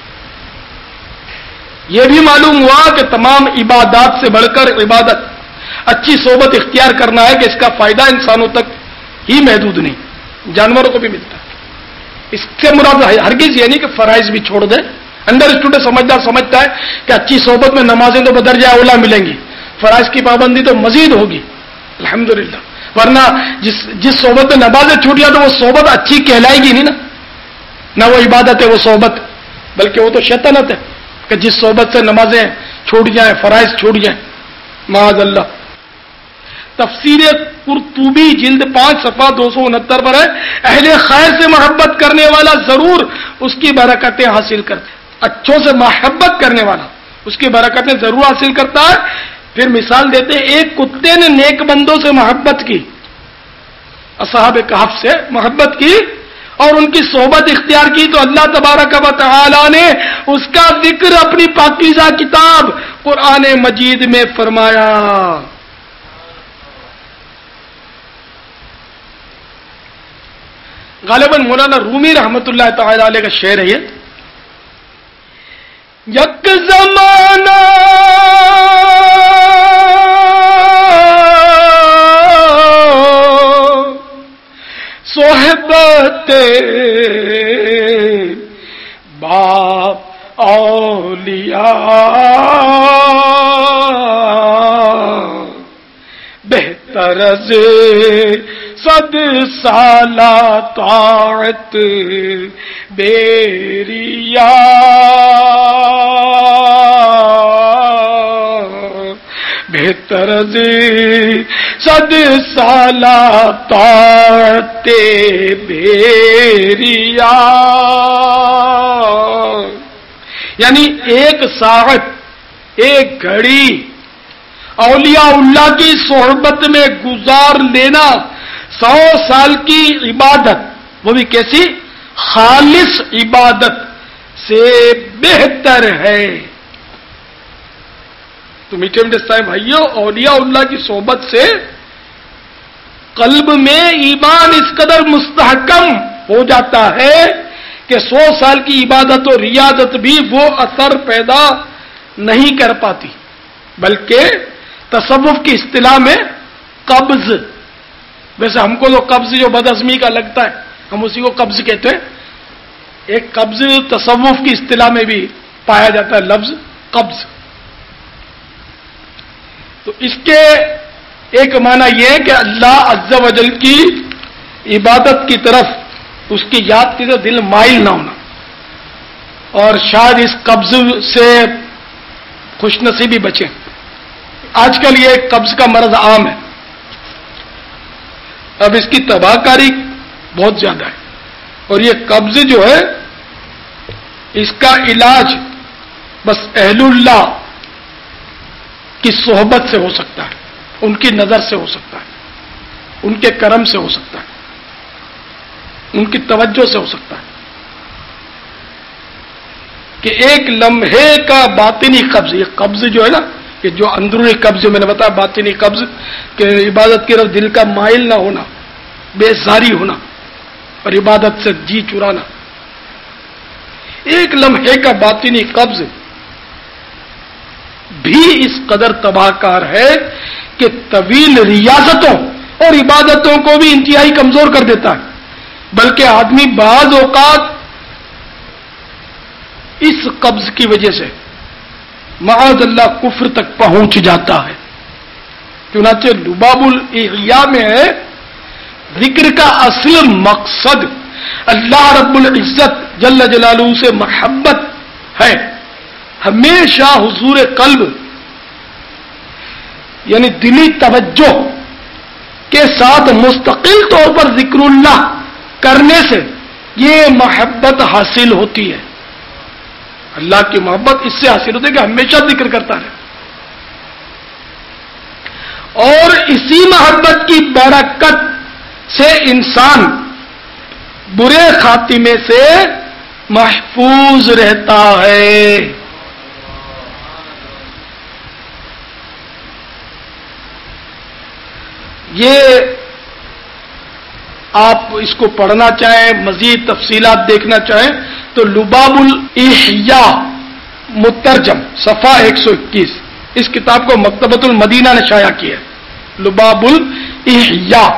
یہ بھی معلوم ہوا کہ تمام عبادات سے بڑھ کر عبادت اچھی صحبت اختیار کرنا ہے کہ اس کا فائدہ انسانوں تک ہی محدود نہیں، جانوروں کو بھی ملتا ہے. اس سے مراد ہرگز یہ نہیں کہ فرائض بھی چھوڑ دے. انڈر اسٹوڈنٹ سمجھدار سمجھتا ہے کہ اچھی صحبت میں نمازیں تو بدرجہ اولا ملیں گی، فرائض کی پابندی تو مزید ہوگی. الحمدللہ. ورنہ جس جس صحبت میں نمازیں چھوٹ جائے تو وہ صحبت اچھی کہلائے گی نہیں نا. نہ وہ عبادت ہے وہ صحبت، بلکہ وہ تو شیطنت ہے کہ جس صحبت سے نمازیں چھوٹ جائیں، فرائض چھوٹ جائیں. معاذ اللہ. تفسیر قرطبی جلد پانچ صفحہ دو سو انہتر پر ہے اہل خیر سے محبت کرنے والا ضرور اس کی برکتیں حاصل کرتا ہے. اچھوں سے محبت کرنے والا اس کی برکتیں ضرور حاصل کرتا ہے. پھر مثال دیتے ہیں ایک کتے نے نیک بندوں سے محبت کی، اصحاب کہف سے محبت کی اور ان کی صحبت اختیار کی تو اللہ تبارک و تعالی نے اس کا ذکر اپنی پاکیزہ کتاب قرآن مجید میں فرمایا. غالباً مولانا رومی رحمت اللہ تعالی علیہ کا شعر ہے یہ. یک زمانہ صحبت باپ اولیاء بہتر از صد سالہ طاعت بیریا بہتر از صد سالہ طاعت بیریا. یعنی ایک ساعت ایک گھڑی اولیاء اللہ کی صحبت میں گزار لینا سو سال کی عبادت، وہ بھی کیسی خالص عبادت سے بہتر ہے. تو میٹھے میٹھے صاحب بھائیوں، اولیاء اللہ کی صحبت سے قلب میں ایمان اس قدر مستحکم ہو جاتا ہے کہ سو سال کی عبادت و ریاضت بھی وہ اثر پیدا نہیں کر پاتی، بلکہ تصوف کی اصطلاح میں قبض، ویسے ہم کو تو قبض جو بدعزمی کا لگتا ہے ہم اسی کو قبض کہتے ہیں، ایک قبض تصوف کی اصطلاح میں بھی پایا جاتا ہے لفظ قبض۔ تو اس کے ایک معنی یہ ہے کہ اللہ عز و جل کی عبادت کی طرف، اس کی یاد کی طرف دل مائل نہ ہونا، اور شاید اس قبض سے خوش نصیبی بچیں۔ آج کل یہ قبض کا مرض عام ہے، اب اس کی تباہ کاری بہت زیادہ ہے، اور یہ قبض جو ہے اس کا علاج بس اہل اللہ کی صحبت سے ہو سکتا ہے، ان کی نظر سے ہو سکتا ہے، ان کے کرم سے ہو سکتا ہے، ان کی توجہ سے ہو سکتا ہے، کہ ایک لمحے کا باطنی قبض، یہ قبض جو ہے نا، کہ جو اندرونی قبض جو میں نے بتایا، باطنی قبض کہ عبادت کی طرف دل کا مائل نہ ہونا، بے زاری ہونا اور عبادت سے جی چرانا، ایک لمحے کا باطنی قبض بھی اس قدر تباہ کار ہے کہ طویل ریاضتوں اور عبادتوں کو بھی انتہائی کمزور کر دیتا ہے، بلکہ آدمی بعض اوقات اس قبض کی وجہ سے معاذ اللہ کفر تک پہنچ جاتا ہے۔ چنانچہ لباب الاحیاء میں ہے ذکر کا اصل مقصد اللہ رب العزت جل جلالہ سے محبت ہے، ہمیشہ حضور قلب یعنی دلی توجہ کے ساتھ مستقل طور پر ذکر اللہ کرنے سے یہ محبت حاصل ہوتی ہے۔ اللہ کی محبت اس سے حاصل ہوتی ہے کہ ہمیشہ ذکر کرتا رہے، اور اسی محبت کی برکت سے انسان برے خاتمے سے محفوظ رہتا ہے۔ یہ آپ اس کو پڑھنا چاہیں، مزید تفصیلات دیکھنا چاہیں تو لباب الاحیاء مترجم صفحہ ایک سو اکیس، اس کتاب کو مکتبۃ المدینہ نے شائع کیا ہے، لباب الاحیاء۔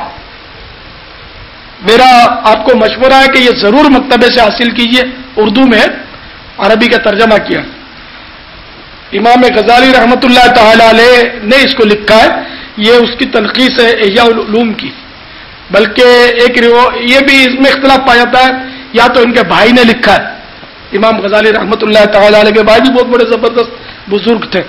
میرا آپ کو مشورہ ہے کہ یہ ضرور مکتبے سے حاصل کیجیے، اردو میں عربی کا ترجمہ کیا، امام غزالی رحمۃ اللہ تعالی علیہ نے اس کو لکھا ہے، یہ اس کی تلخیص ہے احیاء العلوم کی، بلکہ ایک یہ بھی اس میں اختلاف پایا جاتا ہے، یا تو ان کے بھائی نے لکھا ہے، امام غزالی رحمۃ اللہ تعالی علیہ کے بھائی بھی بہت بڑے زبردست بزرگ تھے،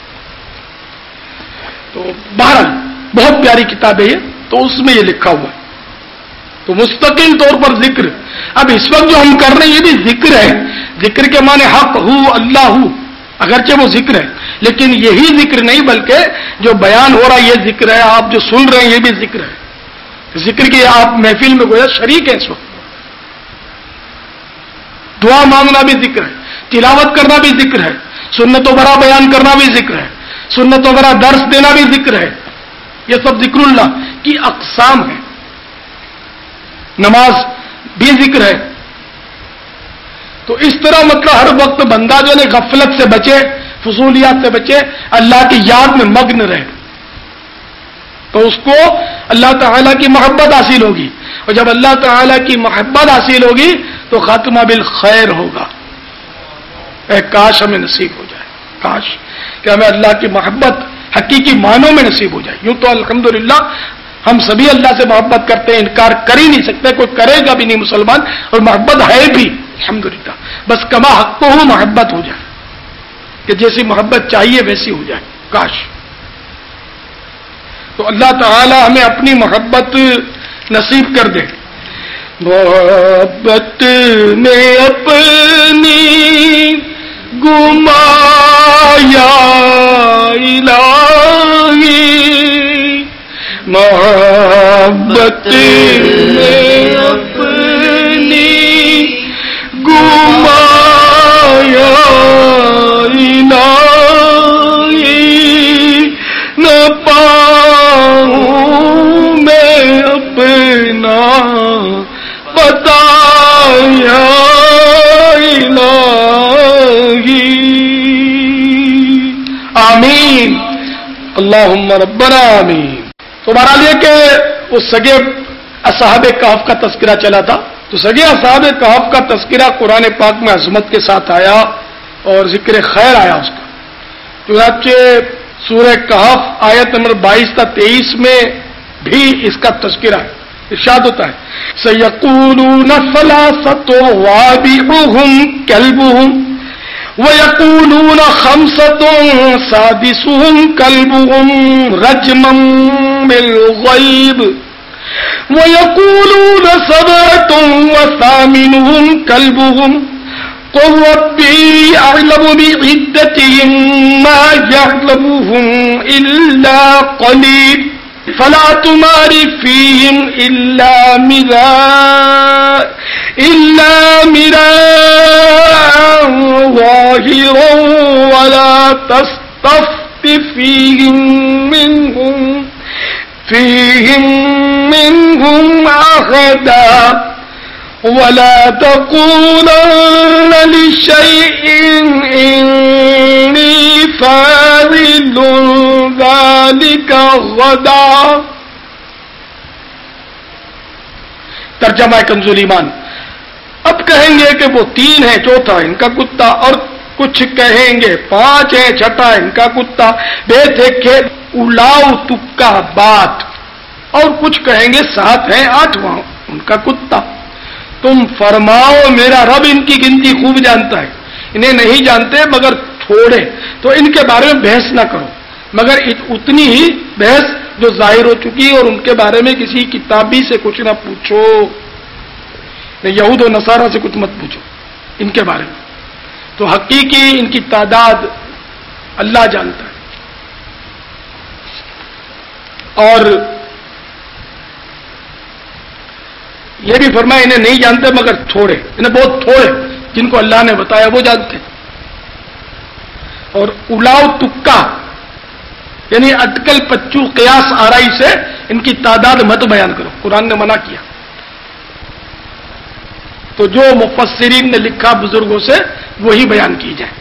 تو بہرحال بہت پیاری کتاب ہے یہ، تو اس میں یہ لکھا ہوا ہے، تو مستقل طور پر ذکر۔ اب اس وقت جو ہم کر رہے ہیں یہ بھی ذکر ہے، ذکر کے معنی حق ہو اللہ ہو، اگرچہ وہ ذکر ہے لیکن یہی ذکر نہیں بلکہ جو بیان ہو رہا ہے یہ ذکر ہے، آپ جو سن رہے ہیں یہ بھی ذکر ہے، ذکر کی آپ محفل میں گویا شریک ہیں اس وقت، دعا مانگنا بھی ذکر ہے، تلاوت کرنا بھی ذکر ہے، سنت و برا بیان کرنا بھی ذکر ہے، سنت و برا درس دینا بھی ذکر ہے، یہ سب ذکر اللہ کی اقسام ہے۔ نماز بھی ذکر ہے، تو اس طرح مطلب ہر وقت بندہ جو ہے غفلت سے بچے، فضولیات سے بچے، اللہ کی یاد میں مگن رہے، تو اس کو اللہ تعالیٰ کی محبت حاصل ہوگی، اور جب اللہ تعالیٰ کی محبت حاصل ہوگی تو خاتمہ بالخیر ہوگا۔ اے کاش ہمیں نصیب ہو جائے، کاش کہ ہمیں اللہ کی محبت حقیقی معنوں میں نصیب ہو جائے۔ یوں تو الحمدللہ ہم سبھی اللہ سے محبت کرتے ہیں، انکار کر ہی نہیں سکتے، کوئی کرے گا بھی نہیں مسلمان، اور محبت ہے بھی الحمدللہ، بس کما حق کو ہو محبت ہو جائے، کہ جیسی محبت چاہیے ویسی ہو جائے، کاش۔ تو اللہ تعالی ہمیں اپنی محبت نصیب کر دے۔ محبت میں اپنی گمایا الہی، محبت میں اپنی گمایا الہی، نہ پاؤں میں ربنا آمین. تو بہرحال یہ کہ وہ سگے اصحاب کہف کا تذکرہ چلا تھا، تو سگے اصحاب کہف کا تذکرہ قرآن پاک میں عظمت کے ساتھ آیا اور ذکر خیر آیا اس کا. چنانچہ سورہ کہف آیت نمبر بائیس تا تیئیس میں بھی اس کا تذکرہ ہے. ارشاد ہوتا ہے سَيَقُولُونَ ثَلَاثَةٌ رَابِعُهُمْ كَلْبُهُمْ وَيَقُولُونَ خَمْسَةٌ سَادِسُهُمْ كَلْبُهُمْ رَجْمًا بِالْغَيْبِ وَيَقُولُونَ سَبْعَةٌ وَثَامِنُهُمْ كَلْبُهُمْ قُلْ رَبِّي أَعْلَمُ بِعِدَّتِهِم مَّا يَعْلَمُهُمْ إِلَّا قَلِيلٌ فَلَا تُمَارِ فِيهِمْ إِلَّا مِرَاءً إِلَّا مِرَاءً ظَاهِرًا وَلَا تَسْتَفْتِ فِيهِمْ مِنْهُمْ فِيهِمْ مِنْهُمْ أَحَدًا وَلَا تَقُولَنَّ لِشَيْءٍ إِنِّي فَاعِلٌ ذَلِكَ غَدًا. ترجمہ کنز ایمان. اب کہیں گے کہ وہ تین ہے، چوتھا ان کا کتا، اور کچھ کہیں گے پانچ ہے، چھٹا ان کا کتا، بے دیکھے الاؤ تکا بات، اور کچھ کہیں گے سات ہے، آٹھواں ان کا کتا. تم فرماؤ میرا رب ان کی گنتی خوب جانتا ہے، انہیں نہیں جانتے مگر تھوڑے، تو ان کے بارے میں بحث نہ کرو مگر اتنی ہی بحث جو ظاہر ہو چکی، اور ان کے بارے میں کسی کتابی سے کچھ نہ پوچھو، یہود و نصارہ سے کچھ مت پوچھو ان کے بارے میں. تو حقیقی ان کی تعداد اللہ جانتا ہے. اور یہ بھی فرمایا انہیں نہیں جانتے مگر تھوڑے، انہیں بہت تھوڑے جن کو اللہ نے بتایا وہ جانتے. اور الاؤ تکا یعنی اٹکل پچو قیاس آرائی سے ان کی تعداد مت بیان کرو، قرآن نے منع کیا. تو جو مفسرین نے لکھا بزرگوں سے وہی بیان کی جائے.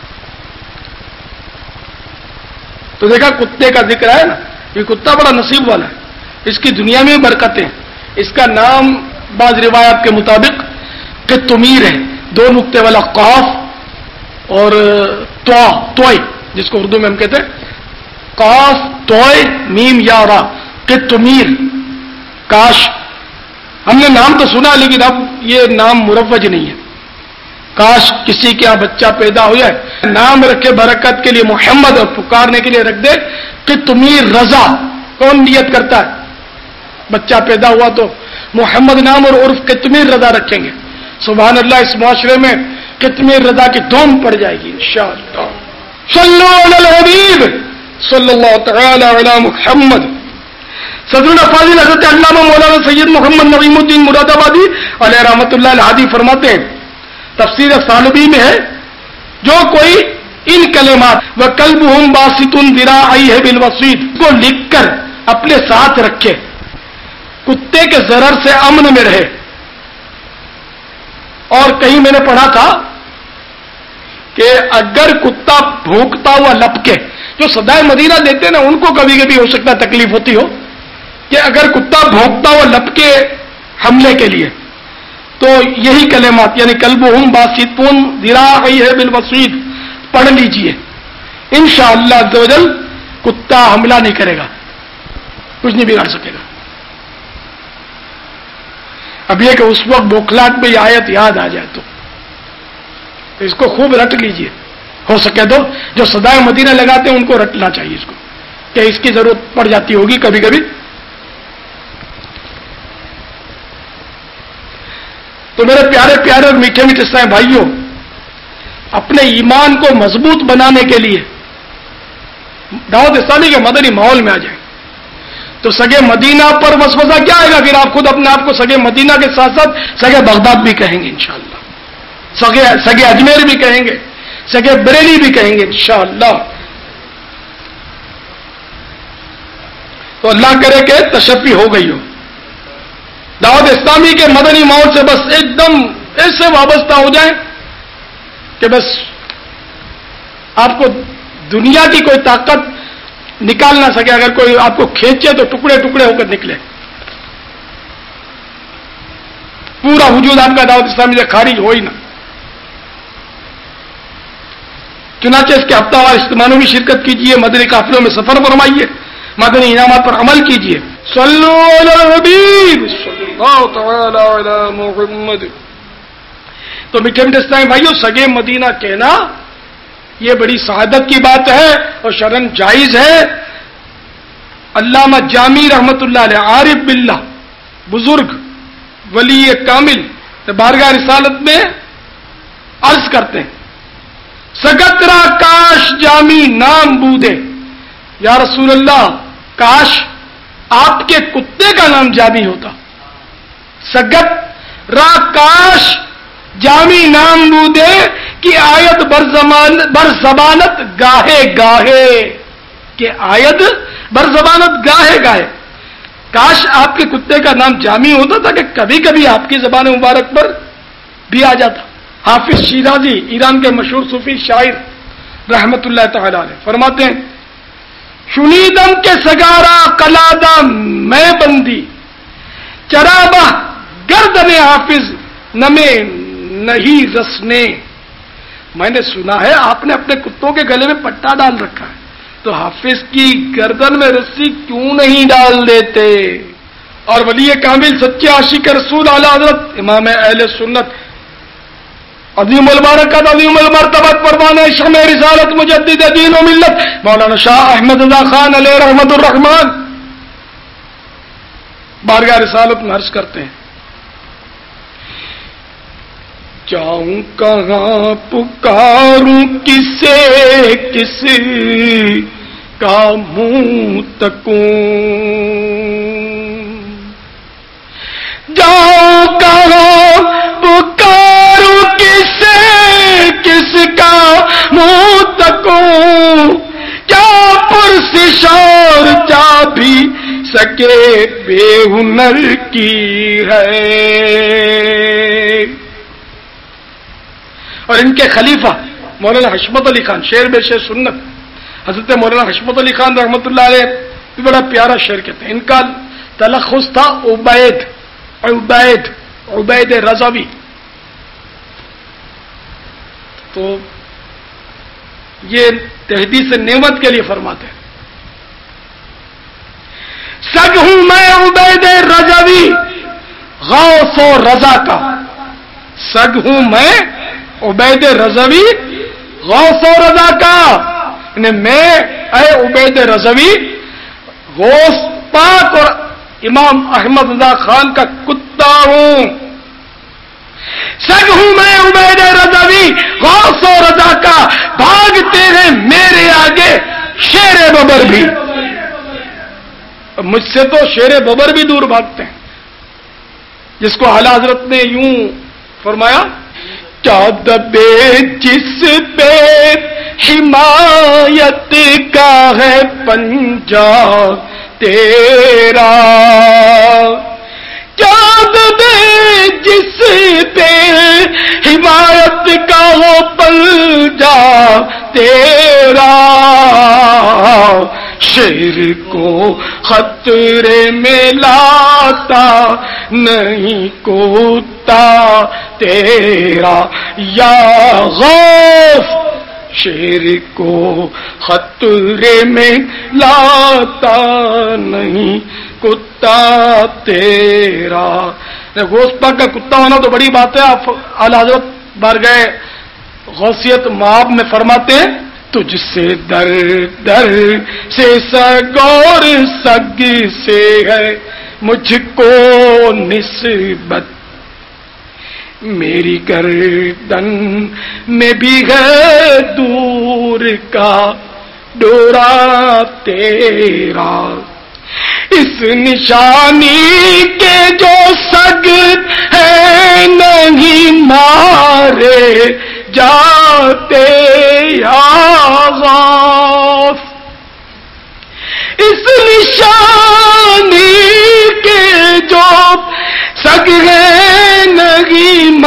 تو دیکھا کتے کا ذکر ہے نا، یہ کتا بڑا نصیب والا ہے، اس کی دنیا میں برکتیں. اس کا نام بعض روایات کے مطابق قطمیر ہے، دو نقطے والا قاف اور تو توئی، جس کو اردو میں ہم کہتے ہیں قاف توئی میم یا را، قطمیر. کاش ہم نے نام تو سنا لیکن اب یہ نام مروج نہیں ہے. کاش کسی کے یہاں بچہ پیدا ہو جائے، نام رکھے برکت کے لیے محمد اور پکارنے کے لیے رکھ دے قطمیر رضا. کون نیت کرتا ہے بچہ پیدا ہوا تو محمد نام اور عرف قطمیر رضا رکھیں گے؟ سبحان اللہ. اس معاشرے میں قطمیر رضا کی دھوم پڑ جائے گی انشاءاللہ. صلو علی الحبیب صلی اللہ تعالی علی محمد. صدر فاضل حضرت علامہ مولانا سید محمد نعیم الدین مراد آبادی علیہ رحمۃ اللہ الہادی فرماتے ہیں، تفسیر ثالبی میں ہے، جو کوئی ان کلمات وَقَلْبُهُمْ بَاسِطٌ ذِرَاعَيْهِ بِالْوَصِيدِ کو لکھ کر اپنے ساتھ رکھے، کتے کے ضرر سے امن میں رہے. اور کہیں میں نے پڑھا تھا کہ اگر کتا بھونکتا ہوا لپکے، جو صدائے مدینہ دیتے ہیں نا ان کو کبھی کبھی ہو سکتا ہے تکلیف ہوتی ہو، کہ اگر کتا بھونکتا ہوا لپکے حملے کے لیے تو یہی کلمات یعنی قلبہم باسطٌ ذراعیہ بالوصید پڑھ لیجئے، انشاءاللہ عز و جل کتا حملہ نہیں کرے گا، کچھ نہیں بگاڑ سکے گا. اب یہ کہ اس وقت بوکھلاٹ میں یہ آیت یاد آ جائے تو اس کو خوب رٹ لیجئے، ہو سکے تو جو صدائے مدینہ لگاتے ہیں ان کو رٹنا چاہیے اس کو، کہ اس کی ضرورت پڑ جاتی ہوگی کبھی کبھی. تو میرے پیارے پیارے اور میٹھے میٹھے اسلام بھائیوں، اپنے ایمان کو مضبوط بنانے کے لیے دعوت اسلامی کے مدنی ماحول میں آ جائیں. تو سگے مدینہ پر وسوسہ کیا آئے گا؟ پھر آپ خود اپنے آپ کو سگے مدینہ کے ساتھ ساتھ سگے بغداد بھی کہیں گے انشاءاللہ، سگے سگے اجمیر بھی کہیں گے، سگے بریلی بھی کہیں گے انشاءاللہ. تو اللہ کرے کہ تشفی ہو گئی ہو. دعوت اسلامی کے مدنی ماحول سے بس ایک دم ایسے وابستہ ہو جائیں کہ بس آپ کو دنیا کی کوئی طاقت نکال نہ سکے. اگر کوئی آپ کو کھینچے تو ٹکڑے ٹکڑے ہو کر نکلے. پورا وجود آپ کا دعوت اسلامی سے خارج ہو ہی نہ. چنانچہ اس کے ہفتہ وار اجتماعوں میں شرکت کیجیے، مدنی قافلوں میں سفر فرمائیے، مدنی انعامات پر عمل کیجیے. صلو علی الحبیب صلی اللہ تعالی علی محمد. تو میٹھے میٹھے اسلامی بھائیوں، سگے مدینہ کہنا یہ بڑی سعادت کی بات ہے اور شرعاً جائز ہے. علامہ جامی رحمت اللہ علیہ، عارف باللہ، بزرگ ولی کامل، بارگاہ رسالت میں عرض کرتے ہیں، سگت را کاش جامی نام بودے. یا رسول اللہ، کاش آپ کے کتے کا نام جامی ہوتا. سگت را کاش جامی نام بودے کی آیت برزمان برزبانت گاہے گاہے کہ آیت برزبانت گاہے گاہے. کاش آپ کے کتے کا نام جامی ہوتا تھا کہ کبھی کبھی آپ کی زبان مبارک پر بھی آ جاتا. حافظ شیرازی، ایران کے مشہور صوفی شاعر رحمت اللہ تعالی علیہ، فرماتے ہیں، شنیدم کے سگارا کلادا میں بندی چرابہ گردن حافظ نمے نہیں رسنے. میں نے سنا ہے آپ نے اپنے کتوں کے گلے میں پٹا ڈال رکھا ہے، تو حافظ کی گردن میں رسی کیوں نہیں ڈال دیتے؟ اور ولی کامل سچے عاشق رسول اعلی حضرت امام اہل سنت عظیم البرکت عظیم المرتبت پروانہ شمع رسالت مجدد دین و ملت مولانا شاہ احمد رضا خان علیہ رحمت الرحمان بارگاہ رسالت میں عرض کرتے ہیں، جاؤں کہاں پکاروں کسے کس کا منہ تکوں، جاؤں کہاں پکاروں کسے کس کا منہ تکوں، کیا پرسشار جا بھی سکے بے ہنر کی ہے. اور ان کے خلیفہ مولانا حشمت علی خان، شعر بے شعر سنت حضرت مولانا حشمت علی خان رحمۃ اللہ علیہ بھی بڑا پیارا شعر کہتے ہیں. ان کا تلخص تھا عبید عبید عبید رضوی. تو یہ تحدیث نعمت کے لیے فرماتے ہیں، سگ ہوں میں عبید رضوی غوث و رضا کا. سگ ہوں میں عبید رضوی غوث و رضا کا، یعنی میں اے عبید رضوی غوث پاک اور امام احمد رضا خان کا کتا ہوں. سگ ہوں میں عبید رضوی غوث و رضا کا، بھاگتے ہیں میرے آگے شیر ببر بھی. مجھ سے تو شیر ببر بھی دور بھاگتے ہیں، جس کو اعلی حضرت نے یوں فرمایا، کیا دبے جس پہ حمایت کا ہے پنجہ تیرا، کیا دبے جس پہ حمایت کا ہو پنجہ تیرا، شیر کو خطرے میں لاتا نہیں کوتا تیرا یا غوث، شیر کو خطرے میں لاتا نہیں کتا تیرا. غوث پاک کا کتا ہونا تو بڑی بات ہے. آپ اعلی حضرت بارگاہ غوثیت معاب میں فرماتے ہیں، تجھ سے در در سے سگ اور سگ سے ہے مجھ کو نسبت، میری گردن میں بھی ہے دور کا ڈورا تیرا. اس نشانی کے جو سگ ہے نہیں مارے جاتے یا غوث، اس نشانی کے جو سگ ہے نہیں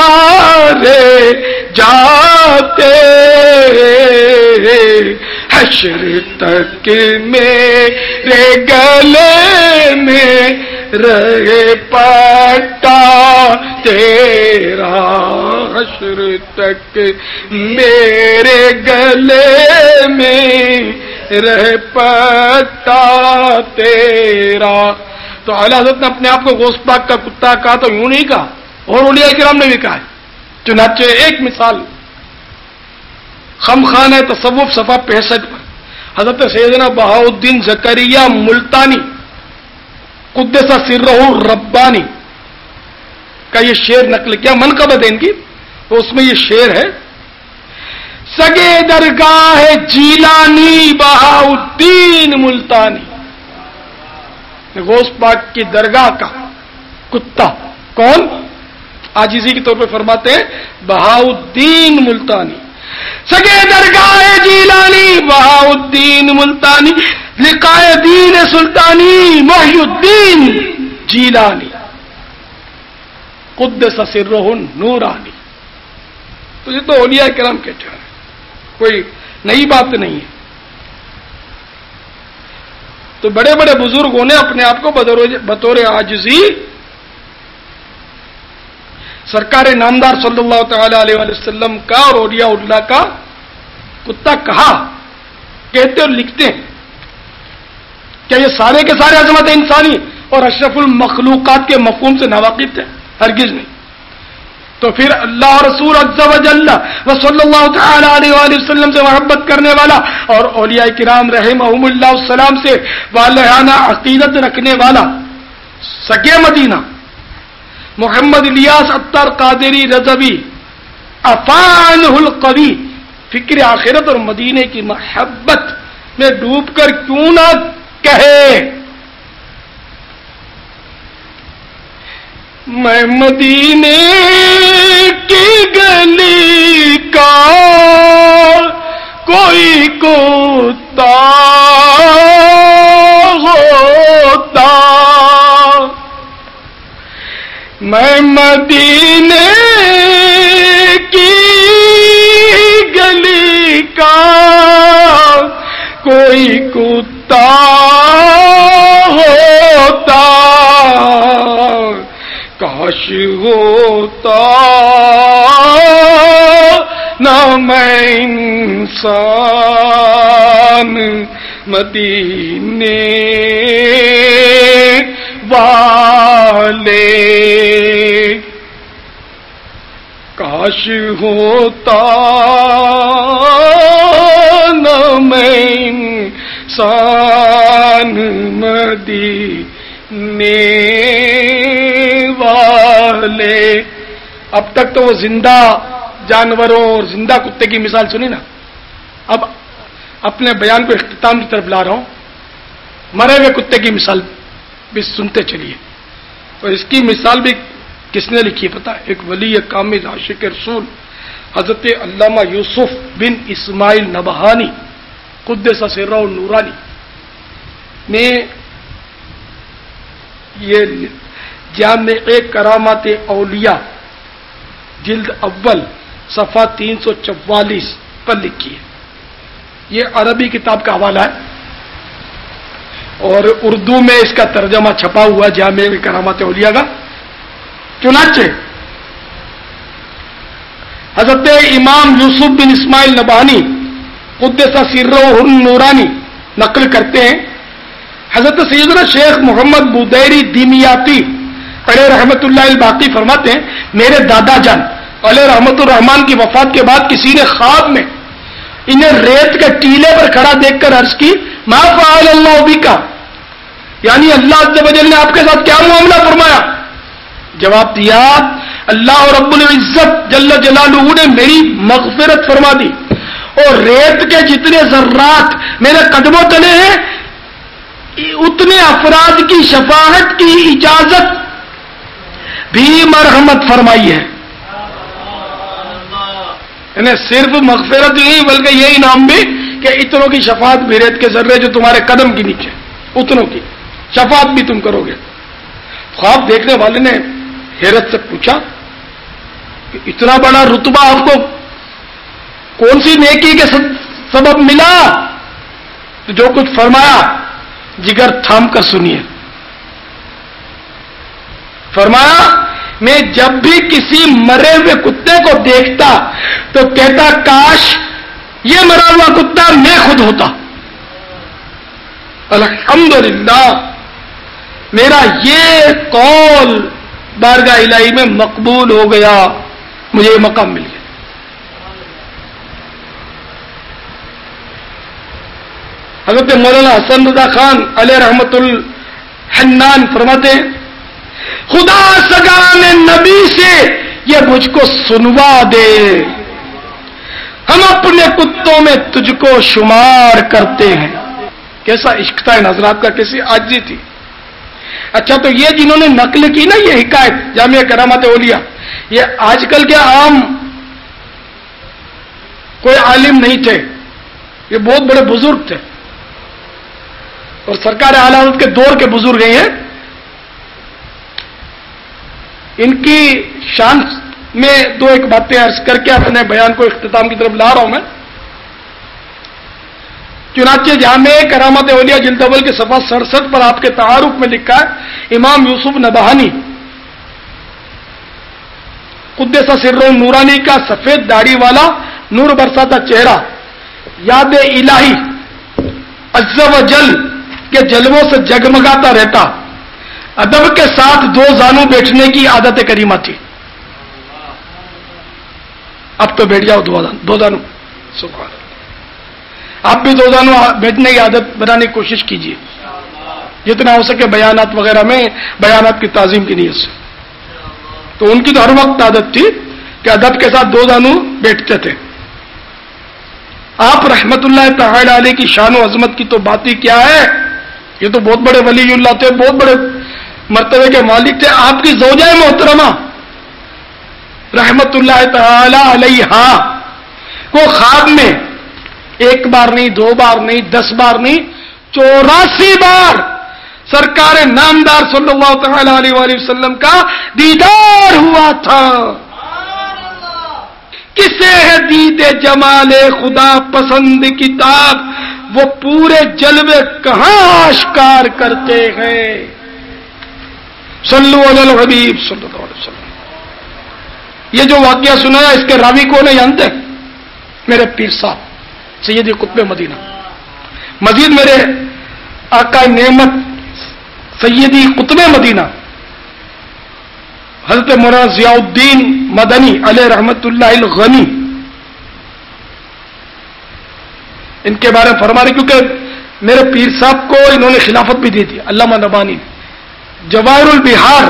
مارے جاتے، حشر تک میرے گلے میں رہے پٹا تیرا، حشر تک میرے گلے میں رہے پٹا تیرا۔ تو اعلی حضرت نے اپنے آپ کو غوث پاک کا کتا کہا تو یوں نہیں کہا، اور اولیاء کرام نے بھی کہا ہے۔ چنانچہ ایک مثال خمخانہ تصوف صفحہ پینسٹھ پر حضرت سیدنا بہاؤالدین زکریا ملتانی قدس سرہ ربانی کا یہ شعر نقل کیا، منقبت ہے ان کی، تو اس میں یہ شعر ہے: سگے درگاہ جیلانی بہاؤالدین ملتانی، غوث پاک کی درگاہ کا کتا کون؟ عاجزی کے طور پہ فرماتے ہیں بہاؤالدین ملتانی، سگے درگاہ جیلانی بہاؤالدین ملتانی، لقائے دین سلطانی محی الدین جیلانی، قدس سرہ نورانی۔ تو یہ تو اولیاء کرام کہتے ہیں، کوئی نئی بات نہیں ہے۔ تو بڑے بڑے بزرگوں نے اپنے آپ کو بطور عاجزی سرکار نامدار صلی اللہ تعالی علیہ وآلہ وسلم کا اور اولیاء اللہ کا کتا کہا، کہتے اور لکھتے ہیں۔ کیا یہ سارے کے سارے عظمت انسانی اور اشرف المخلوقات کے مفہوم سے ناواقف تھے؟ ہرگز نہیں۔ تو پھر اللہ رسول عز و جل و صلی اللہ تعالی علیہ وآلہ وسلم سے محبت کرنے والا اور اولیاء کرام رحمہم اللہ السلام سے والہانہ عقیدت رکھنے والا سکے مدینہ محمد الیاس عطار قادری رضوی افانہ القوی فکر آخرت اور مدینے کی محبت میں ڈوب کر کیوں نہ کہے میں مدینے کی گلی کا کوئی کتا ہوتا، میں مدینے کی گلی کا کوئی کتا ہوتا، کاش ہوتا نہ میں انسان مدینے والے، کاش ہوتا نہ میں انسان مدینے والے۔ اب تک تو وہ زندہ جانوروں اور زندہ کتے کی مثال سنی نا، اب اپنے بیان کو اختتام کی طرف لا رہا ہوں، مرے ہوئے کتے کی مثال بھی سنتے چلیے۔ اور اس کی مثال بھی کس نے لکھی ہے پتہ ہے؟ ایک ولی کامل عاشق رسول حضرت علامہ یوسف بن اسماعیل نبہانی قدس سرہ نورانی نے یہ جامع کرامات اولیاء جلد اول صفحہ تین سو چوالیس پر لکھی ہے۔ یہ عربی کتاب کا حوالہ ہے اور اردو میں اس کا ترجمہ چھپا ہوا جامع کرامات اولیاء کا۔ چنانچہ حضرت امام یوسف بن اسماعیل نبہانی قدس سرہ نورانی نقل کرتے ہیں، حضرت سیدنا شیخ محمد بودیری دیمیاتی علیہ رحمت اللہ الباقی فرماتے ہیں، میرے دادا جان علیہ رحمت الرحمان کی وفات کے بعد کسی نے خواب میں انہیں ریت کے ٹیلے پر کھڑا دیکھ کر عرض کی ما فعل اللہ بکا، یعنی اللہ عز و جل نے آپ کے ساتھ کیا معاملہ فرمایا؟ جواب دیا اللہ رب العزت جل جلالہ نے میری مغفرت فرما دی اور ریت کے جتنے ذرات میرے قدموں تلے ہیں اتنے افراد کی شفاعت کی اجازت بھی مرحمت فرمائی ہے۔ انہیں صرف مغفرت ہی نہیں بلکہ یہ انعام بھی کہ اتنوں کی شفاعت بھی ریت کے ذرے جو تمہارے قدم کے نیچے اتنوں کی شفاعت بھی تم کرو گے۔ خواب دیکھنے والے نے حیرت سے پوچھا کہ اتنا بڑا رتبہ آپ کو کون سی نیکی کے سبب ملا؟ تو جو کچھ فرمایا جگر تھام کر سنیے. فرمایا میں جب بھی کسی مرے ہوئے کتے کو دیکھتا تو کہتا کاش یہ مرا ہوا کتا میں خود ہوتا. الحمدللہ میرا یہ قول بارگاہ الہی میں مقبول ہو گیا, مجھے یہ مقام مل گیا. حضرت مولانا حسن رضا خان علیہ رحمت الحنان فرماتے ہیں خدا سگان نبی سے یہ مجھ کو سنوا دے, ہم اپنے کتوں میں تجھ کو شمار کرتے ہیں. کیسا عشق تھا ان حضرات کا, کیسی عاجزی تھی. اچھا تو یہ جنہوں نے نقل کی نا یہ حکایت جامعہ کرامات اولیاء, یہ آج کل کے عام کوئی عالم نہیں تھے, یہ بہت بڑے بزرگ تھے اور سرکار اعلی حضرت کے دور کے بزرگ ہیں. ان کی شان میں دو ایک باتیں عرض کر کے اپنے بیان کو اختتام کی طرف لا رہا ہوں میں. چنانچہ جامع کرامات اولیاء جلد اول کے صفحہ سڑسٹھ پر آپ کے تعارف میں لکھا ہے امام یوسف نبہانی قدس سرہ نورانی کا سفید داڑھی والا نور برساتا چہرہ یاد الہی عز و جل کے جلووں سے جگمگاتا رہتا, ادب کے ساتھ دو زانوں بیٹھنے کی عادت کریمہ تھی. اب تو بیٹھ جاؤ دو زانوں, سبحان اللہ. آپ بھی دو زانوں بیٹھنے کی عادت بنانے کی کوشش کیجیے جتنا ہو سکے بیانات وغیرہ میں, بیانات کی تعظیم کی نیت سے. تو ان کی تو ہر وقت عادت تھی کہ ادب کے ساتھ دو زانوں بیٹھتے تھے. آپ رحمت اللہ تعالی علیہ کی شان و عظمت کی تو بات ہی کیا ہے, یہ تو بہت بڑے ولی اللہ تھے, بہت بڑے مرتبے کے مالک تھے. آپ کی زوجہ محترمہ رحمت اللہ تعالی علیہا کو خواب میں ایک بار نہیں, دو بار نہیں, دس بار نہیں, چوراسی بار سرکار نامدار صلی اللہ تعالی علیہ وآلہ وسلم کا دیدار ہوا تھا. کسے ہے دید جمال خدا پسند کتاب, وہ پورے جلوے کہاں آشکار کرتے ہیں. صلو علی الحبیب صلی اللہ علیہ وسلم. یہ جو واقعہ سنایا اس کے راوی کون ہے جانتے ہیں؟ میرے پیر صاحب سیدی قطب مدینہ. مزید میرے آقا نعمت سیدی قطب مدینہ حضرت مولانا ضیاء الدین مدنی علیہ رحمت اللہ الغنی ان کے بارے میں فرما رہے, کیونکہ میرے پیر صاحب کو انہوں نے خلافت بھی دی تھی. علامہ نبانی جواہر البہار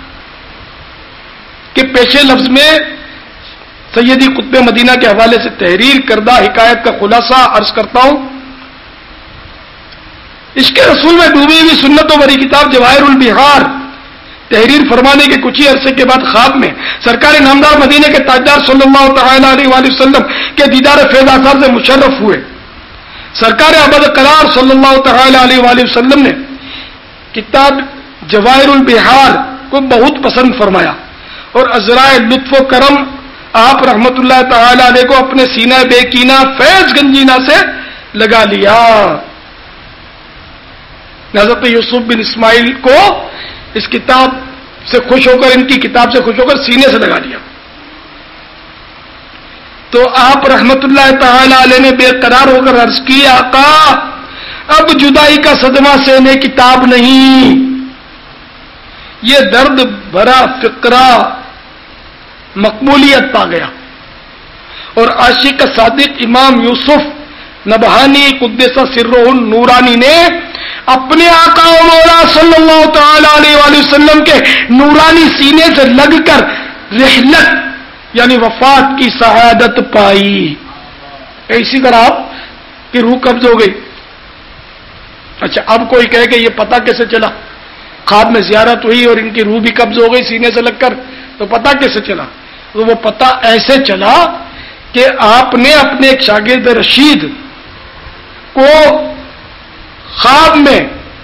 کے پیشے لفظ میں سیدی قطب مدینہ کے حوالے سے تحریر کردہ حکایت کا خلاصہ عرض کرتا ہوں. عشق رسول میں ڈوبی ہوئی سنت و بری کتاب جواہر البہار تحریر فرمانے کے کچھ ہی عرصے کے بعد خواب میں سرکار نامدار مدینے کے تاجدار صلی اللہ تعالی علیہ وآلہ وسلم کے دیدار فیض آثار سے مشرف ہوئے. سرکار ابد قرار صلی اللہ تعالی علیہ وآلہ وسلم نے کتاب جواہر البہار کو بہت پسند فرمایا اور عذرائے لطف و کرم آپ رحمت اللہ تعالی علیہ کو اپنے سینہ بے کینہ فیض گنجینا سے لگا لیا. حضرت یوسف بن اسماعیل کو اس کتاب سے خوش ہو کر, ان کی کتاب سے خوش ہو کر سینے سے لگا لیا. تو آپ رحمت اللہ تعالی علیہ نے بے قرار ہو کر عرض کی آقا اب جدائی کا صدمہ سہنے کتاب نہیں, یہ درد بھرا فقرہ مقبولیت پا گیا. اور عاشق صادق امام یوسف نبہانی قدس سرہ النورانی نے اپنے آقا و مولا صلی اللہ تعالی علیہ وآلہ وسلم کے نورانی سینے سے لگ کر رحلت یعنی وفات کی سعادت پائی. اسی طرح آپ کی روح قبض ہو گئی. اچھا اب کوئی کہے کہ یہ پتہ کیسے چلا, خواب میں زیارت ہوئی اور ان کی روح بھی قبض ہو گئی سینے سے لگ کر, تو پتہ کیسے چلا؟ تو وہ پتہ ایسے چلا کہ آپ نے اپنے ایک شاگرد رشید کو خواب میں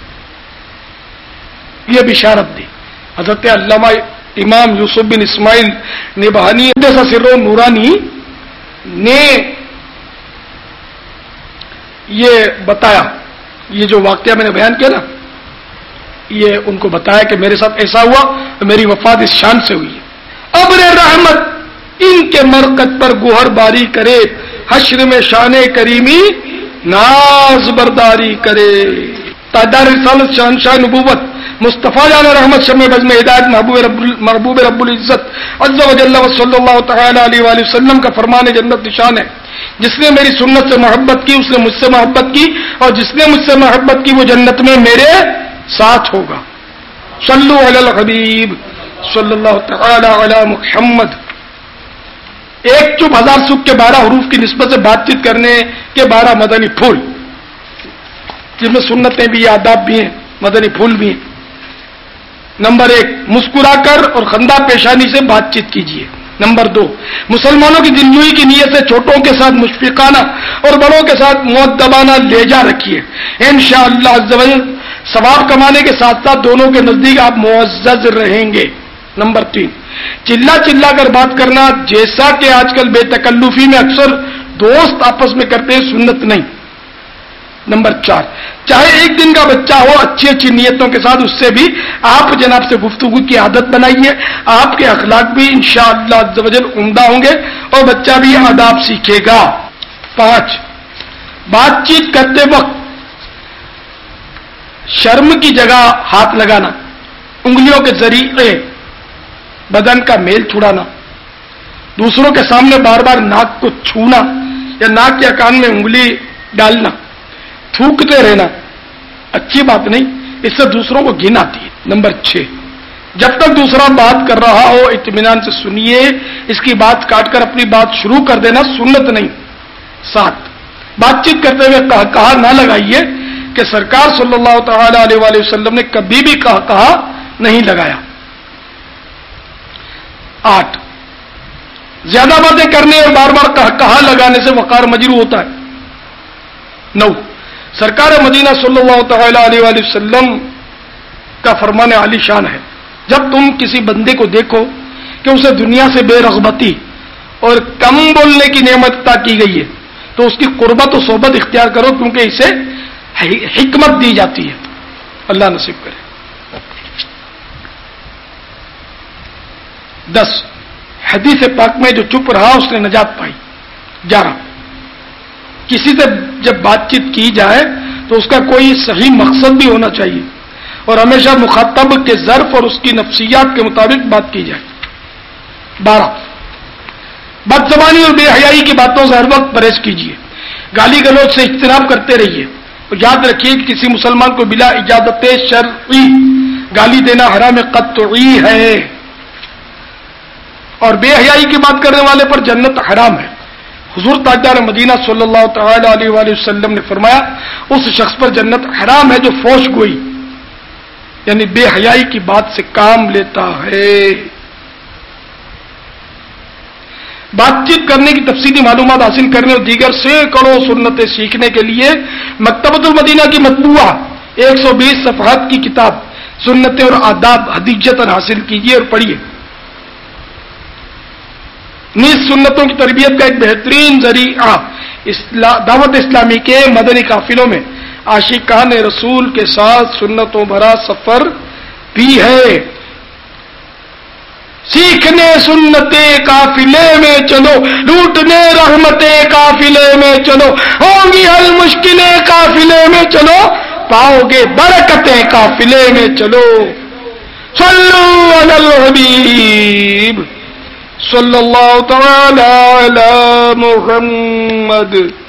یہ بشارت دی. حضرت علامہ امام یوسف بن اسماعیل نبہانی جیسا سرہ نورانی نے یہ بتایا یہ جو واقعہ میں نے بیان کیا نا، یہ ان کو بتایا کہ میرے ساتھ ایسا ہوا تو میری وفات اس شان سے ہوئی ہے. ابر رحمت ان کے مرکز پر گوہر باری کرے، حشر میں شان کریمی ناز برداری کرے. تاجدار رسالت، شہنشاہ نبوت، مصطفیٰ جان رحمت، شمع بزم ہدایت، محبوب رب محبوب رب العزت عز و جل صلی اللہ تعالی علیہ وآلہ وسلم کا فرمان جنت نشان ہے. جس نے میری سنت سے محبت کی اس نے مجھ سے محبت کی، اور جس نے مجھ سے محبت کی وہ جنت میں میرے ساتھ ہوگا. صلو علی الحبیب صلی اللہ تعالی علی محمد. ایک چپ ہزار سکھ کے بارہ حروف کی نسبت سے بات چیت کرنے کے بارہ مدنی پھول، جن میں سنتیں بھی، آداب بھی ہیں، مدنی پھول بھی ہیں. نمبر ایک، مسکرا کر اور خندہ پیشانی سے بات چیت کیجیے. نمبر دو، مسلمانوں کی دلجوئی کی نیت سے چھوٹوں کے ساتھ مشفقانہ اور بڑوں کے ساتھ مؤدبانہ لہجہ رکھیے. انشاءاللہ عز و جل ثواب کمانے کے ساتھ ساتھ دونوں کے نزدیک آپ معزز رہیں گے. نمبر تین، چلا چلا کر بات کرنا جیسا کہ آج کل بے تکلفی میں اکثر دوست آپس میں کرتے ہیں، سنت نہیں. نمبر چار، چاہے ایک دن کا بچہ ہو، اچھی اچھی نیتوں کے ساتھ اس سے بھی آپ جناب سے گفتگو کی عادت بنائیے. آپ کے اخلاق بھی انشاءاللہ عز و جل عمدہ ہوں گے اور بچہ بھی آداب سیکھے گا. پانچ، بات چیت کرتے وقت شرم کی جگہ ہاتھ لگانا، انگلیوں کے ذریعے بدن کا میل چھڑانا، دوسروں کے سامنے بار بار ناک کو چھونا یا ناک یا کان میں انگلی ڈالنا، تھوکتے رہنا اچھی بات نہیں، اس سے دوسروں کو گھن آتی ہے. نمبر چھ، جب تک دوسرا بات کر رہا ہو اطمینان سے سنیے، اس کی بات کاٹ کر اپنی بات شروع کر دینا سنت نہیں. سات، بات چیت کرتے ہوئے کہا کہا نہ لگائیے کہ سرکار صلی اللہ تعالی علیہ وآلہ وسلم نے کبھی بھی کہا کہا نہیں لگایا. آٹھ، زیادہ باتیں کرنے اور بار بار کہا کہا لگانے سے وقار مجروح ہوتا ہے. نو، سرکار مدینہ صلی اللہ تعالی علیہ وآلہ وسلم کا فرمان عالی شان ہے، جب تم کسی بندے کو دیکھو کہ اسے دنیا سے بے رغبتی اور کم بولنے کی نعمت عطا کی گئی ہے تو اس کی قربت و صحبت اختیار کرو، کیونکہ اسے حکمت دی جاتی ہے. اللہ نصیب کرے. دس، حدیث پاک میں جو چپ رہا اس نے نجات پائی. گیارہ، کسی سے جب بات چیت کی جائے تو اس کا کوئی صحیح مقصد بھی ہونا چاہیے اور ہمیشہ مخاطب کے ظرف اور اس کی نفسیات کے مطابق بات کی جائے. بارہ، بد زبانی اور بے حیائی کی باتوں سے ہر وقت پرہیز کیجیے، گالی گلوچ سے اجتناب کرتے رہیے اور یاد رکھیے کہ کسی مسلمان کو بلا اجازت شرعی گالی دینا حرام قطعی ہے اور بے حیائی کی بات کرنے والے پر جنت حرام ہے. حضور تاجدار مدینہ صلی اللہ تعالی علیہ وآلہ وسلم نے فرمایا اس شخص پر جنت حرام ہے جو فوش گوئی یعنی بے حیائی کی بات سے کام لیتا ہے. بات چیت کرنے کی تفصیلی معلومات حاصل کرنے اور دیگر سینکڑوں سنتیں سیکھنے کے لیے مکتبۃ المدینہ کی مطبوعہ ایک سو بیس صفحات کی کتاب سنتیں اور آداب ہدیجتاً حاصل کیجیے اور پڑھیے. نیز سنتوں کی تربیت کا ایک بہترین ذریعہ دعوت اسلامی کے مدنی قافلوں میں عاشقان رسول کے ساتھ سنتوں بھرا سفر بھی ہے. سیکھنے سنتے قافلے میں چلو، لوٹنے رحمتیں قافلے میں چلو، ہوں گی حل مشکلیں قافلے میں چلو، پاؤ گے برکتیں قافلے میں چلو. صلو علی الحبیب صلی اللہ تعالی علی محمد.